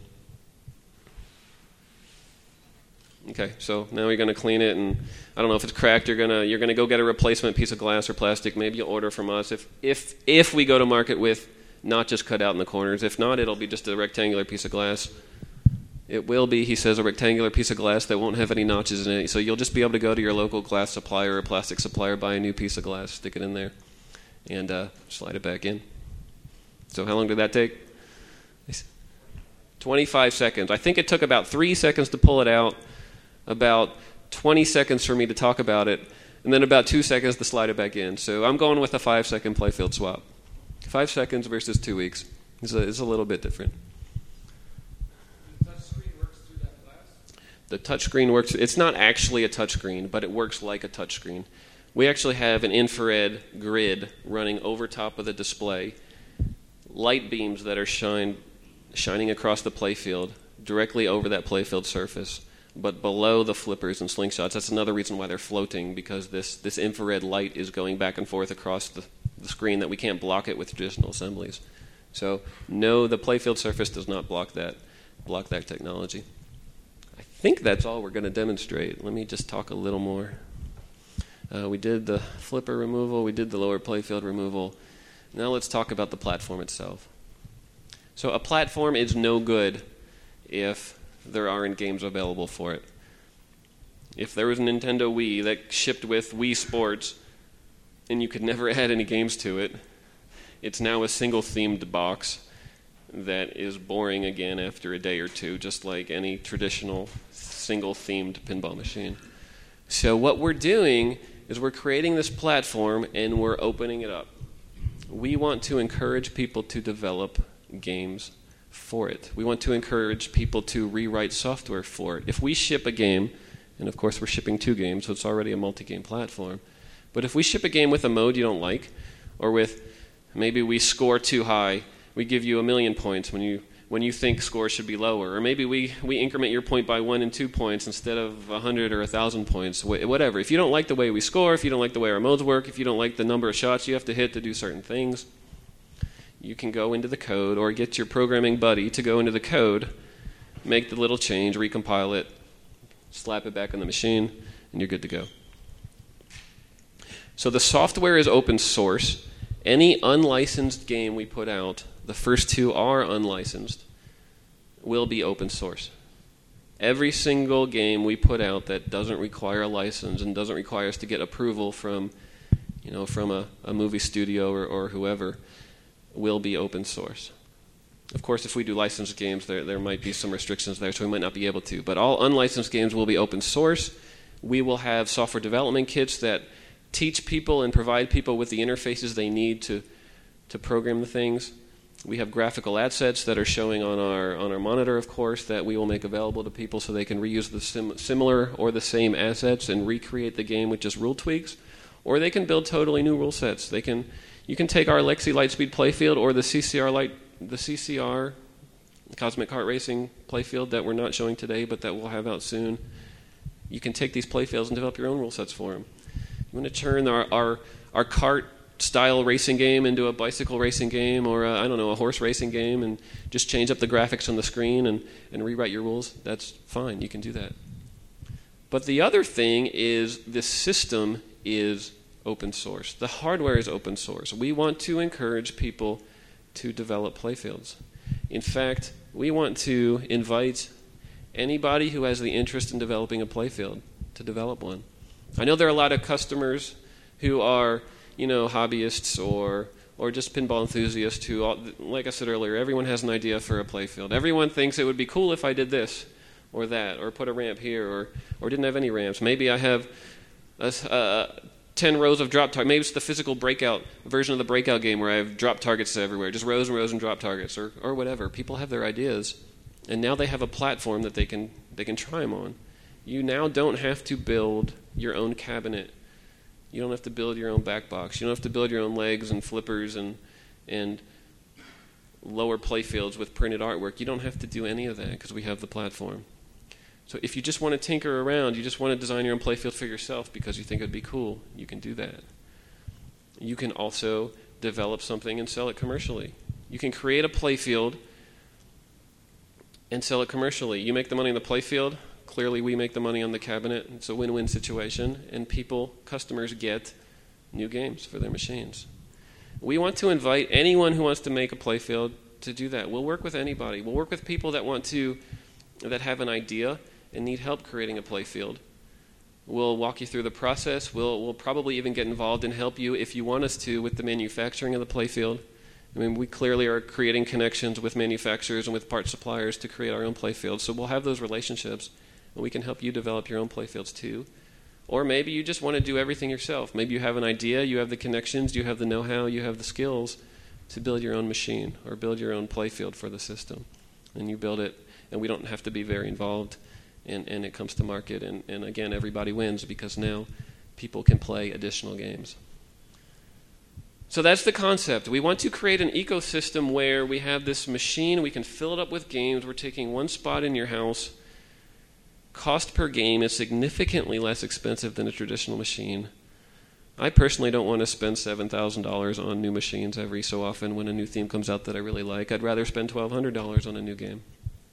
Okay, so now you're going to clean it, and I don't know if it's cracked. You're gonna you're gonna go get a replacement piece of glass or plastic. Maybe you'll order from us if if if we go to market with not just cut out in the corners. If not, it'll be just a rectangular piece of glass. It will be, he says, a rectangular piece of glass that won't have any notches in it. So you'll just be able to go to your local glass supplier or plastic supplier, buy a new piece of glass, stick it in there, and uh, slide it back in. So how long did that take? twenty-five seconds. I think it took about three seconds to pull it out, about twenty seconds for me to talk about it, and then about two seconds to slide it back in. So I'm going with a five-second playfield swap. Five seconds versus two weeks. It's a, it's a little bit different. The touchscreen works through that glass? The touchscreen works. It's not actually a touchscreen, but it works like a touchscreen. We actually have an infrared grid running over top of the display, light beams that are shine, shining across the playfield directly over that playfield surface, but below the flippers and slingshots. That's another reason why they're floating, because this, this infrared light is going back and forth across the, the screen that we can't block it with traditional assemblies. So no, the playfield surface does not block that, block that technology. I think that's all we're going to demonstrate. Let me just talk a little more. Uh, we did the flipper removal, we did the lower playfield removal. Now let's talk about the platform itself. So a platform is no good if there aren't games available for it. If there was a Nintendo Wii that shipped with Wii Sports and you could never add any games to it, it's now a single themed box that is boring again after a day or two, just like any traditional single themed pinball machine. So what we're doing is we're creating this platform and we're opening it up. We want to encourage people to develop games for it. We want to encourage people to rewrite software for it. If we ship a game, and of course we're shipping two games, so it's already a multi-game platform, but if we ship a game with a mode you don't like, or with maybe we score too high, we give you a million points when you when you think score should be lower, or maybe we, we increment your point by one and two points instead of a hundred or a thousand points, whatever. If you don't like the way we score, if you don't like the way our modes work, if you don't like the number of shots you have to hit to do certain things, you can go into the code or get your programming buddy to go into the code, make the little change, recompile it, slap it back on the machine, and you're good to go. So the software is open source. Any unlicensed game we put out, the first two are unlicensed, will be open source. Every single game we put out that doesn't require a license and doesn't require us to get approval from, you know, from a, a movie studio or, or whoever, will be open source. Of course, if we do licensed games, there there might be some restrictions there, so we might not be able to. But all unlicensed games will be open source. We will have software development kits that teach people and provide people with the interfaces they need to to program the things. We have graphical assets that are showing on our on our monitor, of course, that we will make available to people so they can reuse the sim- similar or the same assets and recreate the game with just rule tweaks. Or they can build totally new rule sets. They can you can take our Lexi Lightspeed playfield or the C C R Light the C C R Cosmic Kart Racing playfield that we're not showing today, but that we'll have out soon. You can take these playfields and develop your own rule sets for them. You want to turn our our, our kart style racing game into a bicycle racing game or a, I don't know, a horse racing game and just change up the graphics on the screen and, and rewrite your rules, that's fine. You can do that. But the other thing is this system is open source. The hardware is open source. We want to encourage people to develop playfields. In fact, we want to invite anybody who has the interest in developing a playfield to develop one. I know there are a lot of customers who are, you know, hobbyists or or just pinball enthusiasts who, all, like I said earlier, everyone has an idea for a playfield. Everyone thinks it would be cool if I did this or that or put a ramp here or, or didn't have any ramps. Maybe I have a, a, ten rows of drop targets. Maybe it's the physical breakout version of the breakout game where I have drop targets everywhere, just rows and rows and drop targets or, or whatever. People have their ideas, and now they have a platform that they can they can try them on. You now don't have to build your own cabinet. You don't have to build your own back box. You don't have to build your own legs and flippers and and lower playfields with printed artwork. You don't have to do any of that because we have the platform. So if you just want to tinker around, you just want to design your own playfield for yourself because you think it would be cool, you can do that. You can also develop something and sell it commercially. You can create a playfield and sell it commercially. You make the money on the playfield. Clearly, we make the money on the cabinet. It's a win-win situation, and people, customers, get new games for their machines. We want to invite anyone who wants to make a playfield to do that. We'll work with anybody. We'll work with people that want to, that have an idea and need help creating a playfield. We'll walk you through the process. We'll we'll probably even get involved and help you if you want us to with the manufacturing of the playfield. I mean, we clearly are creating connections with manufacturers and with part suppliers to create our own playfields. So we'll have those relationships, and we can help you develop your own playfields too. Or maybe you just want to do everything yourself. Maybe you have an idea, you have the connections, you have the know-how, you have the skills to build your own machine or build your own playfield for the system. And you build it, and we don't have to be very involved, and, and it comes to market. And, and again, everybody wins because now people can play additional games. So that's the concept. We want to create an ecosystem where we have this machine, we can fill it up with games, we're taking one spot in your house. Cost per game is significantly less expensive than a traditional machine. I personally don't want to spend seven thousand dollars on new machines every so often when a new theme comes out that I really like. I'd rather spend twelve hundred dollars on a new game.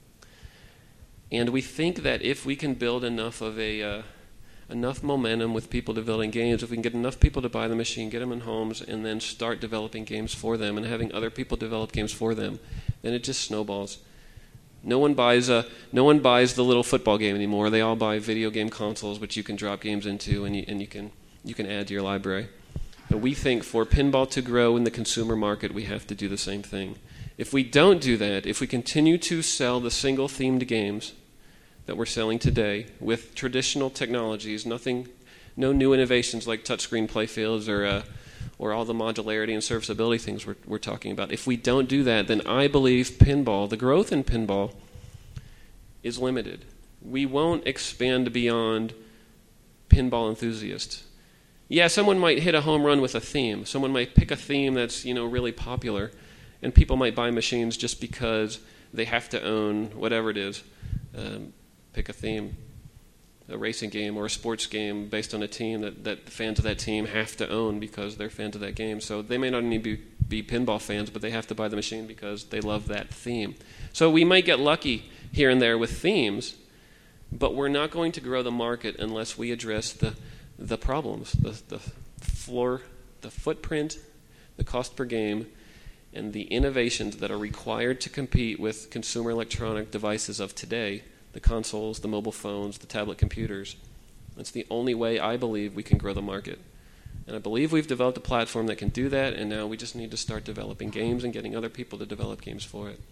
And we think that if we can build enough of a uh, enough momentum with people developing games, if we can get enough people to buy the machine, get them in homes, and then start developing games for them and having other people develop games for them, then it just snowballs. No one buys a no one buys the little football game anymore. They all buy video game consoles, which you can drop games into, and you, and you can you can add to your library. And we think for pinball to grow in the consumer market, we have to do the same thing. If we don't do that, if we continue to sell the single themed games that we're selling today with traditional technologies, nothing, no new innovations like touchscreen playfields or uh, or all the modularity and serviceability things we're, we're talking about. If we don't do that, then I believe pinball, the growth in pinball, is limited. We won't expand beyond pinball enthusiasts. Yeah, someone might hit a home run with a theme. Someone might pick a theme that's, you know, really popular, and people might buy machines just because they have to own whatever it is. Um, pick a theme, a racing game or a sports game based on a team that, that the fans of that team have to own because they're fans of that game. So they may not only be, be pinball fans, but they have to buy the machine because they love that theme. So we might get lucky here and there with themes, but we're not going to grow the market unless we address the the problems, the, the floor, the footprint, the cost per game, and the innovations that are required to compete with consumer electronic devices of today, the consoles, the mobile phones, the tablet computers. That's the only way I believe we can grow the market. And I believe we've developed a platform that can do that, and now we just need to start developing games and getting other people to develop games for it.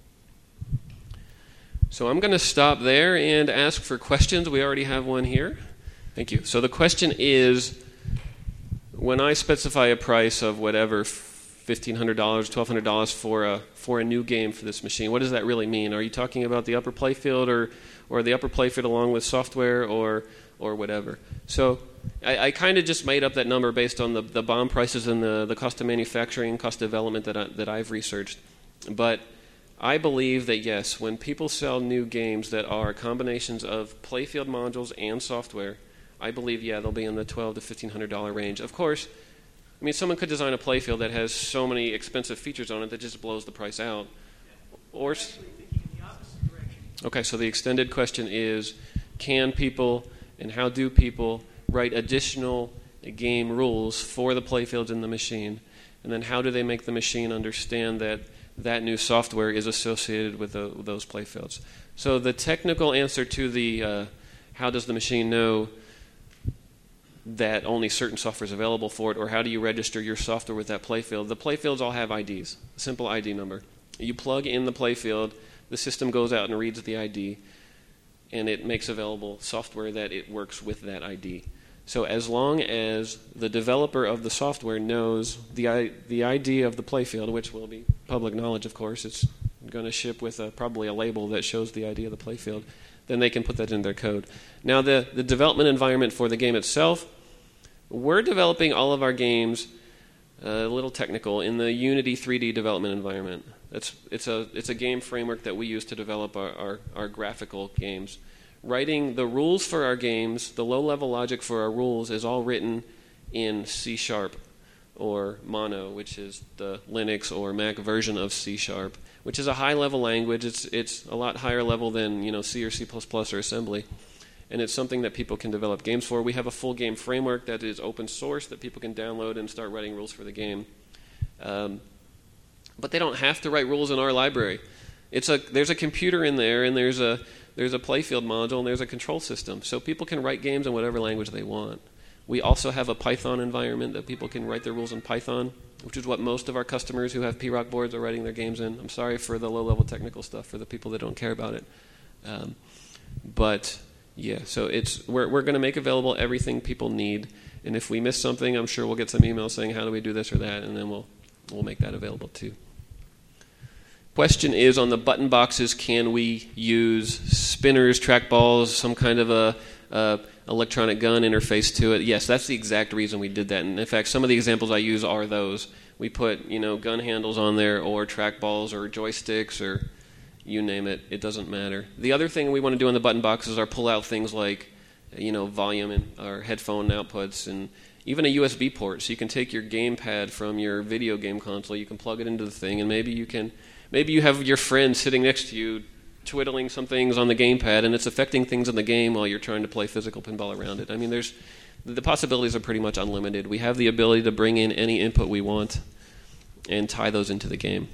So I'm going to stop there and ask for questions. We already have one here. Thank you. So the question is, when I specify a price of whatever, fifteen hundred dollars, twelve hundred dollars for a for a new game for this machine, what does that really mean? Are you talking about the upper playfield or or the upper playfield along with software or or whatever? So I, I kind of just made up that number based on the, the BOM prices and the, the cost of manufacturing, cost of development that I, that I've researched. But I believe that, yes, when people sell new games that are combinations of playfield modules and software, I believe, yeah, they'll be in the twelve to fifteen hundred dollars range. Of course, I mean, someone could design a playfield that has so many expensive features on it that just blows the price out. Or okay, so the extended question is, can people and how do people write additional game rules for the playfields in the machine? And then how do they make the machine understand that that new software is associated with, the, with those playfields? So the technical answer to the uh, how does the machine know that only certain software is available for it, or how do you register your software with that playfield? The playfields all have I Ds, a simple I D number. You plug in the playfield, the system goes out and reads the I D, and it makes available software that it works with that I D. So as long as the developer of the software knows the I, the I D of the playfield, which will be public knowledge, of course, it's going to ship with a, probably a label that shows the I D of the playfield, then they can put that in their code. Now, the, the development environment for the game itself, we're developing all of our games, uh, a little technical, in the Unity three D development environment. It's, it's, a, it's a game framework that we use to develop our, our, our graphical games. Writing the rules for our games, the low-level logic for our rules, is all written in C Sharp or Mono, which is the Linux or Mac version of C Sharp, which is a high-level language. It's, it's a lot higher level than, you know, C or C plus plus or assembly. And it's something that people can develop games for. We have a full game framework that is open source that people can download and start writing rules for the game. Um, but they don't have to write rules in our library. It's a there's a computer in there, and there's a there's a playfield module, and there's a control system. So people can write games in whatever language they want. We also have a Python environment that people can write their rules in Python, which is what most of our customers who have P ROC boards are writing their games in. I'm sorry for the low-level technical stuff for the people that don't care about it. Um, but... Yeah, so it's we're we're going to make available everything people need, and if we miss something, I'm sure we'll get some emails saying how do we do this or that, and then we'll we'll make that available too. Question is on the button boxes: can we use spinners, trackballs, some kind of a, a electronic gun interface to it? Yes, that's the exact reason we did that. And in fact, some of the examples I use are those. We put you know gun handles on there, or trackballs, or joysticks, or you name it, it doesn't matter. The other thing we want to do on the button boxes are pull out things like, you know, volume and or headphone outputs, and even a U S B port. So you can take your gamepad from your video game console, you can plug it into the thing, and maybe you can, maybe you have your friend sitting next to you, twiddling some things on the gamepad, and it's affecting things in the game while you're trying to play physical pinball around it. I mean, there's the possibilities are pretty much unlimited. We have the ability to bring in any input we want and tie those into the game.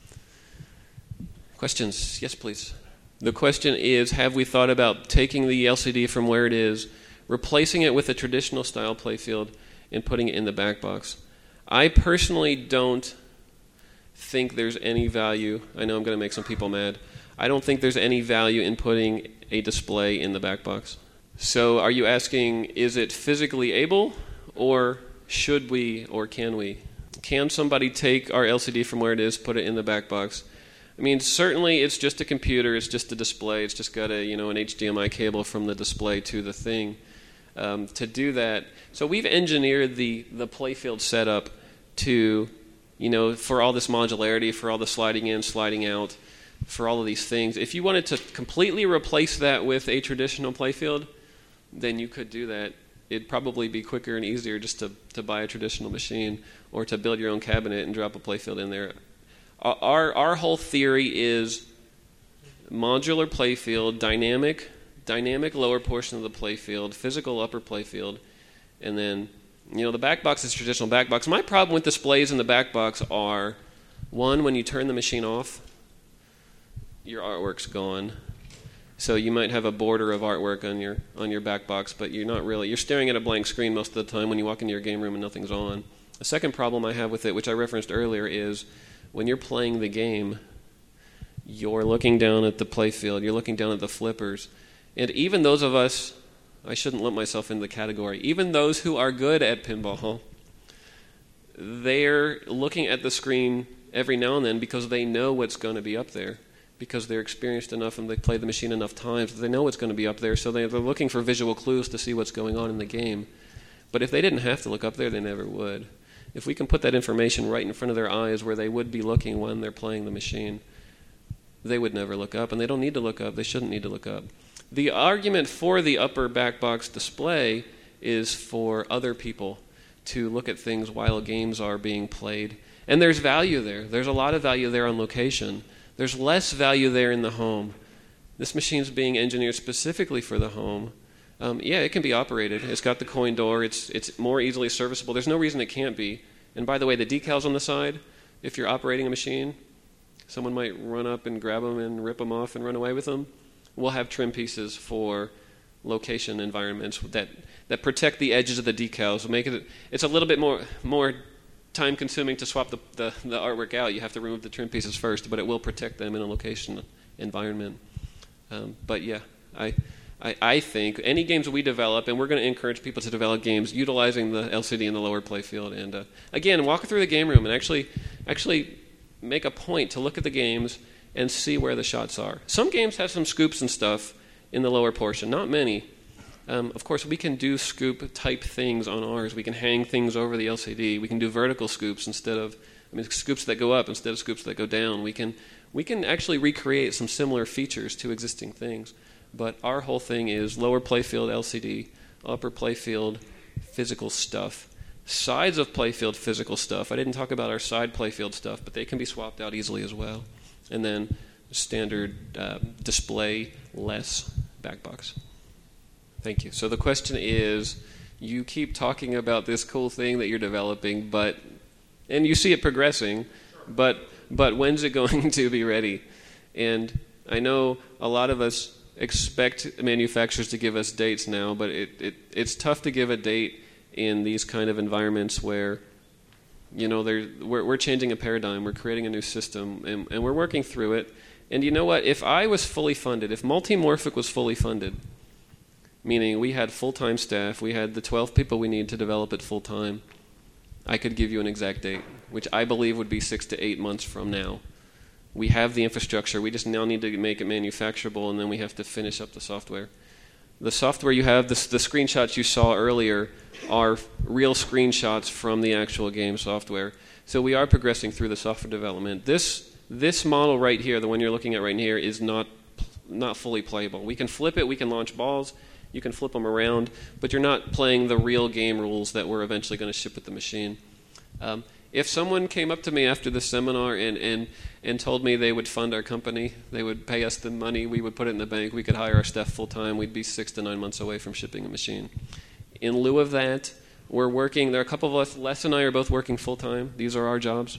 Questions? Yes, please. The question is, have we thought about taking the L C D from where it is, replacing it with a traditional style playfield, and putting it in the back box? I personally don't think there's any value. I know I'm going to make some people mad. I don't think there's any value in putting a display in the back box. So are you asking, is it physically able, or should we, or can we? Can somebody take our L C D from where it is, put it in the back box? I mean, certainly it's just a computer, it's just a display, it's just got a, you know, an H D M I cable from the display to the thing. Um, to do that, so we've engineered the, the playfield setup to, you know, for all this modularity, for all the sliding in, sliding out, for all of these things. If you wanted to completely replace that with a traditional playfield, then you could do that. It'd probably be quicker and easier just to, to buy a traditional machine or to build your own cabinet and drop a playfield in there. Our our whole theory is modular playfield, dynamic, dynamic lower portion of the playfield, physical upper playfield, and then You know, the back box is traditional back box. My problem with displays in the back box are, one, when you turn the machine off, your artwork's gone. So you might have a border of artwork on your on your back box, but you're not really. You're staring at a blank screen most of the time when you walk into your game room and nothing's on. The second problem I have with it, which I referenced earlier, is when you're playing the game, you're looking down at the playfield, you're looking down at the flippers. And even those of us, I shouldn't lump myself into the category, even those who are good at pinball, they're looking at the screen every now and then because they know what's going to be up there, because they're experienced enough and they play the machine enough times that they know what's going to be up there, so they're looking for visual clues to see what's going on in the game. But if they didn't have to look up there, they never would. If we can put that information right in front of their eyes where they would be looking when they're playing the machine, they would never look up, and they don't need to look up. They shouldn't need to look up. The argument for the upper back box display is for other people to look at things while games are being played. And there's value there. There's a lot of value there on location. There's less value there in the home. This machine's being engineered specifically for the home. Um, yeah, it can be operated. It's got the coin door. It's it's more easily serviceable. There's no reason it can't be. And by the way, the decals on the side, if you're operating a machine, someone might run up and grab them and rip them off and run away with them. We'll have trim pieces for location environments that, that protect the edges of the decals. Make it. It's a little bit more more time consuming to swap the, the, the artwork out. You have to remove the trim pieces first, but it will protect them in a location environment. Um, but yeah, I, I I think any games we develop, and we're going to encourage people to develop games utilizing the L C D in the lower playfield. And uh, again, walk through the game room and actually actually make a point to look at the games and see where the shots are. Some games have some scoops and stuff in the lower portion, not many. Um, of course, we can do scoop-type things on ours. We can hang things over the L C D. We can do vertical scoops instead of, I mean, scoops that go up instead of scoops that go down. We can we can actually recreate some similar features to existing things. But our whole thing is lower playfield L C D, upper playfield physical stuff, sides of playfield physical stuff. I didn't talk about our side playfield stuff, but they can be swapped out easily as well. And then standard uh, display-less back box. Thank you. So the question is, you keep talking about this cool thing that you're developing, but and you see it progressing, but but when's it going to be ready? And I know a lot of us expect manufacturers to give us dates now, but it, it it's tough to give a date in these kind of environments where, you know, we're, we're changing a paradigm, we're creating a new system, and, and we're working through it. And you know what? If I was fully funded, if Multimorphic was fully funded, meaning we had full-time staff, we had the twelve people we need to develop it full-time, I could give you an exact date, which I believe would be six to eight months from now. We have the infrastructure. We just now need to make it manufacturable, and then we have to finish up the software. The software you have, the, the screenshots you saw earlier, are real screenshots from the actual game software. So we are progressing through the software development. This this model right here, the one you're looking at right here, is not not fully playable. We can flip it. We can launch balls. You can flip them around, but you're not playing the real game rules that we're eventually going to ship with the machine. Um, if someone came up to me after the seminar and, and, and told me they would fund our company, they would pay us the money, we would put it in the bank, we could hire our staff full-time, we'd be six to nine months away from shipping a machine. In lieu of that, we're working, there are a couple of us, Les and I are both working full-time. These are our jobs.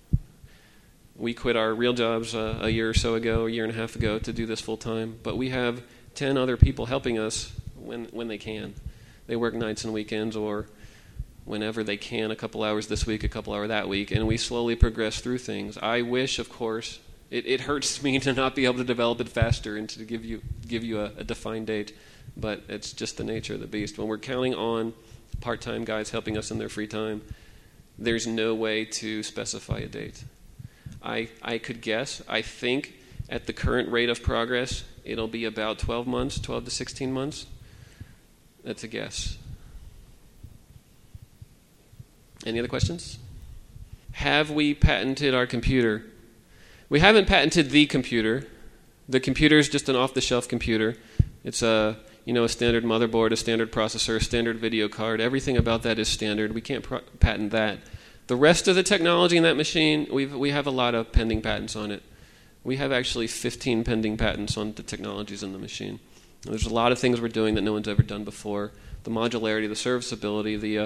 We quit our real jobs uh, a year or so ago, a year and a half ago, to do this full-time, but we have ten other people helping us when when they can. They work nights and weekends or whenever they can, a couple hours this week, a couple hours that week, and we slowly progress through things. I wish, of course, it, it hurts me to not be able to develop it faster and to give you give you a, a defined date, but it's just the nature of the beast. When we're counting on part-time guys helping us in their free time, there's no way to specify a date. I I could guess. I think at the current rate of progress, it'll be about twelve months, twelve to sixteen months. That's a guess. Any other questions? Have we patented our computer? We haven't patented the computer. The computer is just an off-the-shelf computer. It's a you know a standard motherboard, a standard processor, a standard video card. Everything about that is standard. We can't pro- patent that. The rest of the technology in that machine, we've, we have a lot of pending patents on it. We have actually fifteen pending patents on the technologies in the machine. There's a lot of things we're doing that no one's ever done before. The modularity, the serviceability, the uh,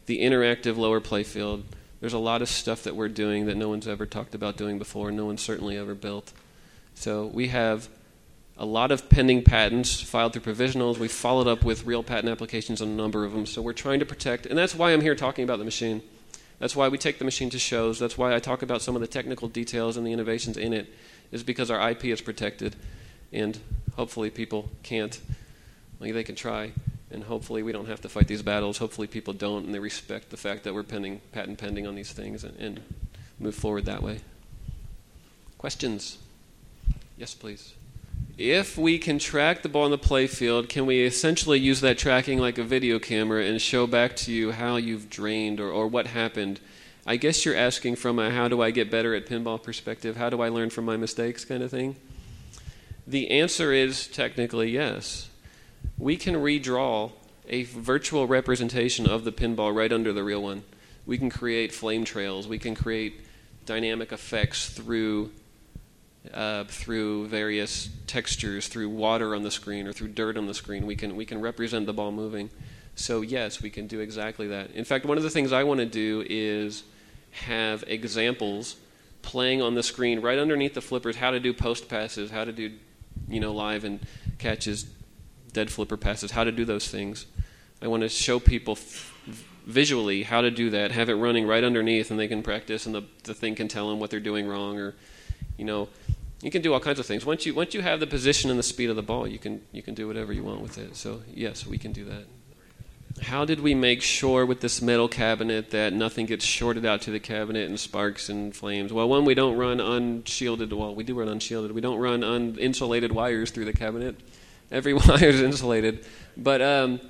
the interactive lower playfield. There's a lot of stuff that we're doing that no one's ever talked about doing before, no one's certainly ever built. So we have a lot of pending patents filed through provisionals. We've followed up with real patent applications on a number of them. So we're trying to protect, and that's why I'm here talking about the machine. That's why we take the machine to shows. That's why I talk about some of the technical details and the innovations in it, is because our I P is protected. And hopefully people can't, well, they can try, and hopefully we don't have to fight these battles. Hopefully people don't, and they respect the fact that we're pending, patent pending on these things, and, and move forward that way. Questions? Yes, please. If we can track the ball in the play field, can we essentially use that tracking like a video camera and show back to you how you've drained or, or what happened? I guess you're asking from a how do I get better at pinball perspective, how do I learn from my mistakes kind of thing? The answer is technically yes. We can redraw a virtual representation of the pinball right under the real one. We can create flame trails. We can create dynamic effects through Uh, through various textures, through water on the screen or through dirt on the screen. We can we can represent the ball moving. So yes, we can do exactly that. In fact, one of the things I want to do is have examples playing on the screen right underneath the flippers, how to do post passes, how to do, you know, live and catches, dead flipper passes, how to do those things. I want to show people f- visually how to do that, have it running right underneath, and they can practice, and the, the thing can tell them what they're doing wrong, or, you know, you can do all kinds of things. Once you once you have the position and the speed of the ball, you can you can do whatever you want with it. So yes, we can do that. How did we make sure with this metal cabinet that nothing gets shorted out to the cabinet and sparks and flames? Well, one, we don't run unshielded. Well, we do run unshielded. We don't run uninsulated wires through the cabinet. Every wire is insulated. But um,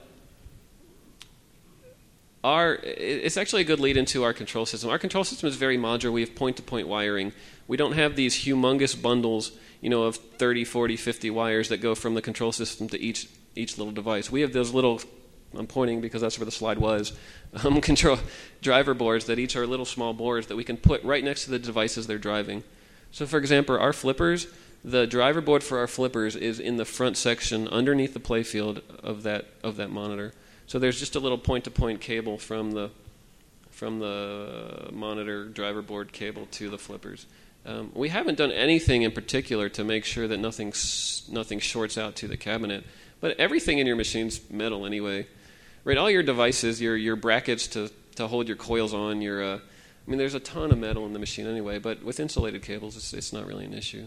our it's actually a good lead into our control system. Our control system is very modular. We have point-to-point wiring. We don't have these humongous bundles, you know, of thirty, forty, fifty wires that go from the control system to each each little device. We have those little, I'm pointing because that's where the slide was, um, control driver boards that each are little small boards that we can put right next to the devices they're driving. So, for example, our flippers, the driver board for our flippers is in the front section underneath the playfield of that of that monitor. So there's just a little point-to-point cable from the from the monitor driver board cable to the flippers. Um, we haven't done anything in particular to make sure that nothing nothing shorts out to the cabinet, but everything in your machine's metal anyway, right? All your devices, your your brackets to, to hold your coils on, your uh, I mean, there's a ton of metal in the machine anyway. But with insulated cables, it's it's not really an issue.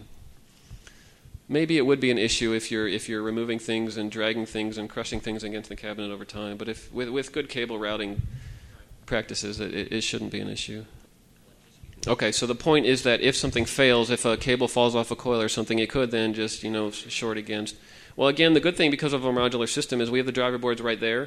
Maybe it would be an issue if you're if you're removing things and dragging things and crushing things against the cabinet over time. But if with with good cable routing practices, it, it shouldn't be an issue. Okay, so the point is that if something fails, if a cable falls off a coil or something, it could then just, you know, short against. Well, again, the good thing because of our modular system is we have the driver boards right there.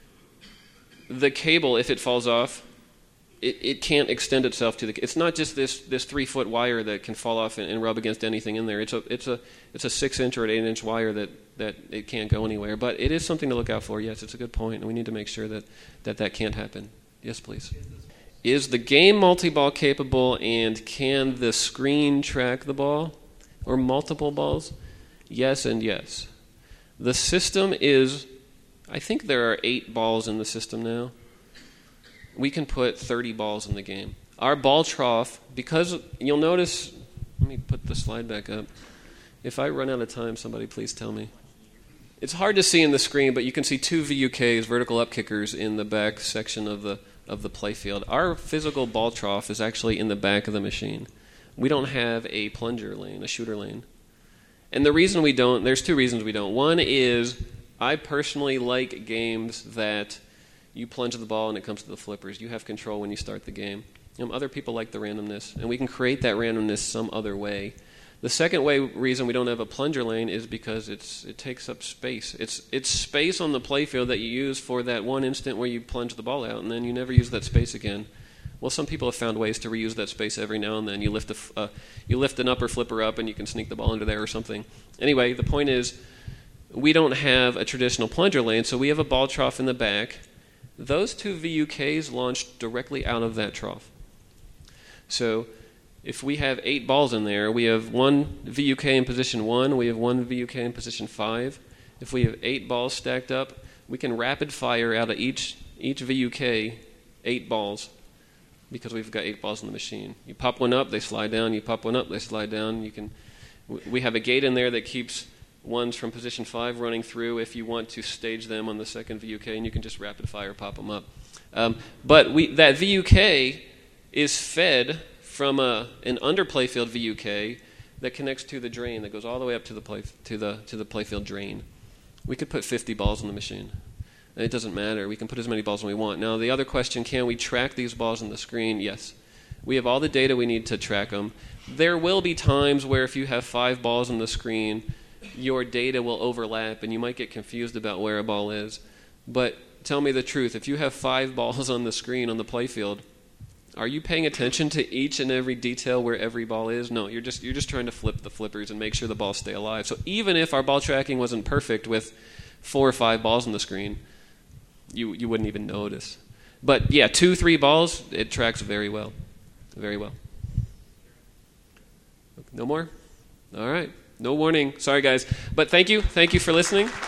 The cable, if it falls off, it, it can't extend itself to the. It's not just this this three foot wire that can fall off and, and rub against anything in there. It's a it's a it's a six inch or an eight inch wire that, that it can't go anywhere. But it is something to look out for. Yes, it's a good point, and we need to make sure that that, that can't happen. Yes, please. Is the game multi-ball capable, and can the screen track the ball or multiple balls? Yes and yes. The system is, I think there are eight balls in the system now. We can put thirty balls in the game. Our ball trough, because you'll notice, let me put the slide back up. If I run out of time, somebody please tell me. It's hard to see in the screen, but you can see two V U Ks, vertical up kickers, in the back section of the of the playfield. Our physical ball trough is actually in the back of the machine. We don't have a plunger lane, a shooter lane. And the reason we don't, there's two reasons we don't. One is I personally like games that you plunge the ball and it comes to the flippers. You have control when you start the game. Um, other people like the randomness, and we can create that randomness some other way. The second way reason we don't have a plunger lane is because it's it takes up space. It's it's space on the playfield that you use for that one instant where you plunge the ball out, and then you never use that space again. Well, some people have found ways to reuse that space every now and then. You lift a uh, you lift an upper flipper up, and you can sneak the ball into there or something. Anyway, the point is, we don't have a traditional plunger lane, so we have a ball trough in the back. Those two V U Ks launched directly out of that trough. So if we have eight balls in there, we have one V U K in position one, we have one V U K in position five. If we have eight balls stacked up, we can rapid fire out of each each V U K eight balls because we've got eight balls in the machine. You pop one up, they slide down. You pop one up, they slide down. You can. We have a gate in there that keeps ones from position five running through if you want to stage them on the second V U K, and you can just rapid fire pop them up. Um, but we, that V U K is fed from a, an under playfield V U K that connects to the drain that goes all the way up to the play to the to the playfield drain. We could put fifty balls in the machine. And it doesn't matter. We can put as many balls as we want. Now, the other question, can we track these balls on the screen? Yes. We have all the data we need to track them. There will be times where if you have five balls on the screen, your data will overlap and you might get confused about where a ball is. But tell me the truth. If you have five balls on the screen on the playfield, are you paying attention to each and every detail where every ball is? No, you're just you're just trying to flip the flippers and make sure the balls stay alive. So even if our ball tracking wasn't perfect with four or five balls on the screen, you you wouldn't even notice. But yeah, two, three balls, it tracks very well. Very well. No more? All right. No warning. Sorry, guys. But thank you. Thank you for listening.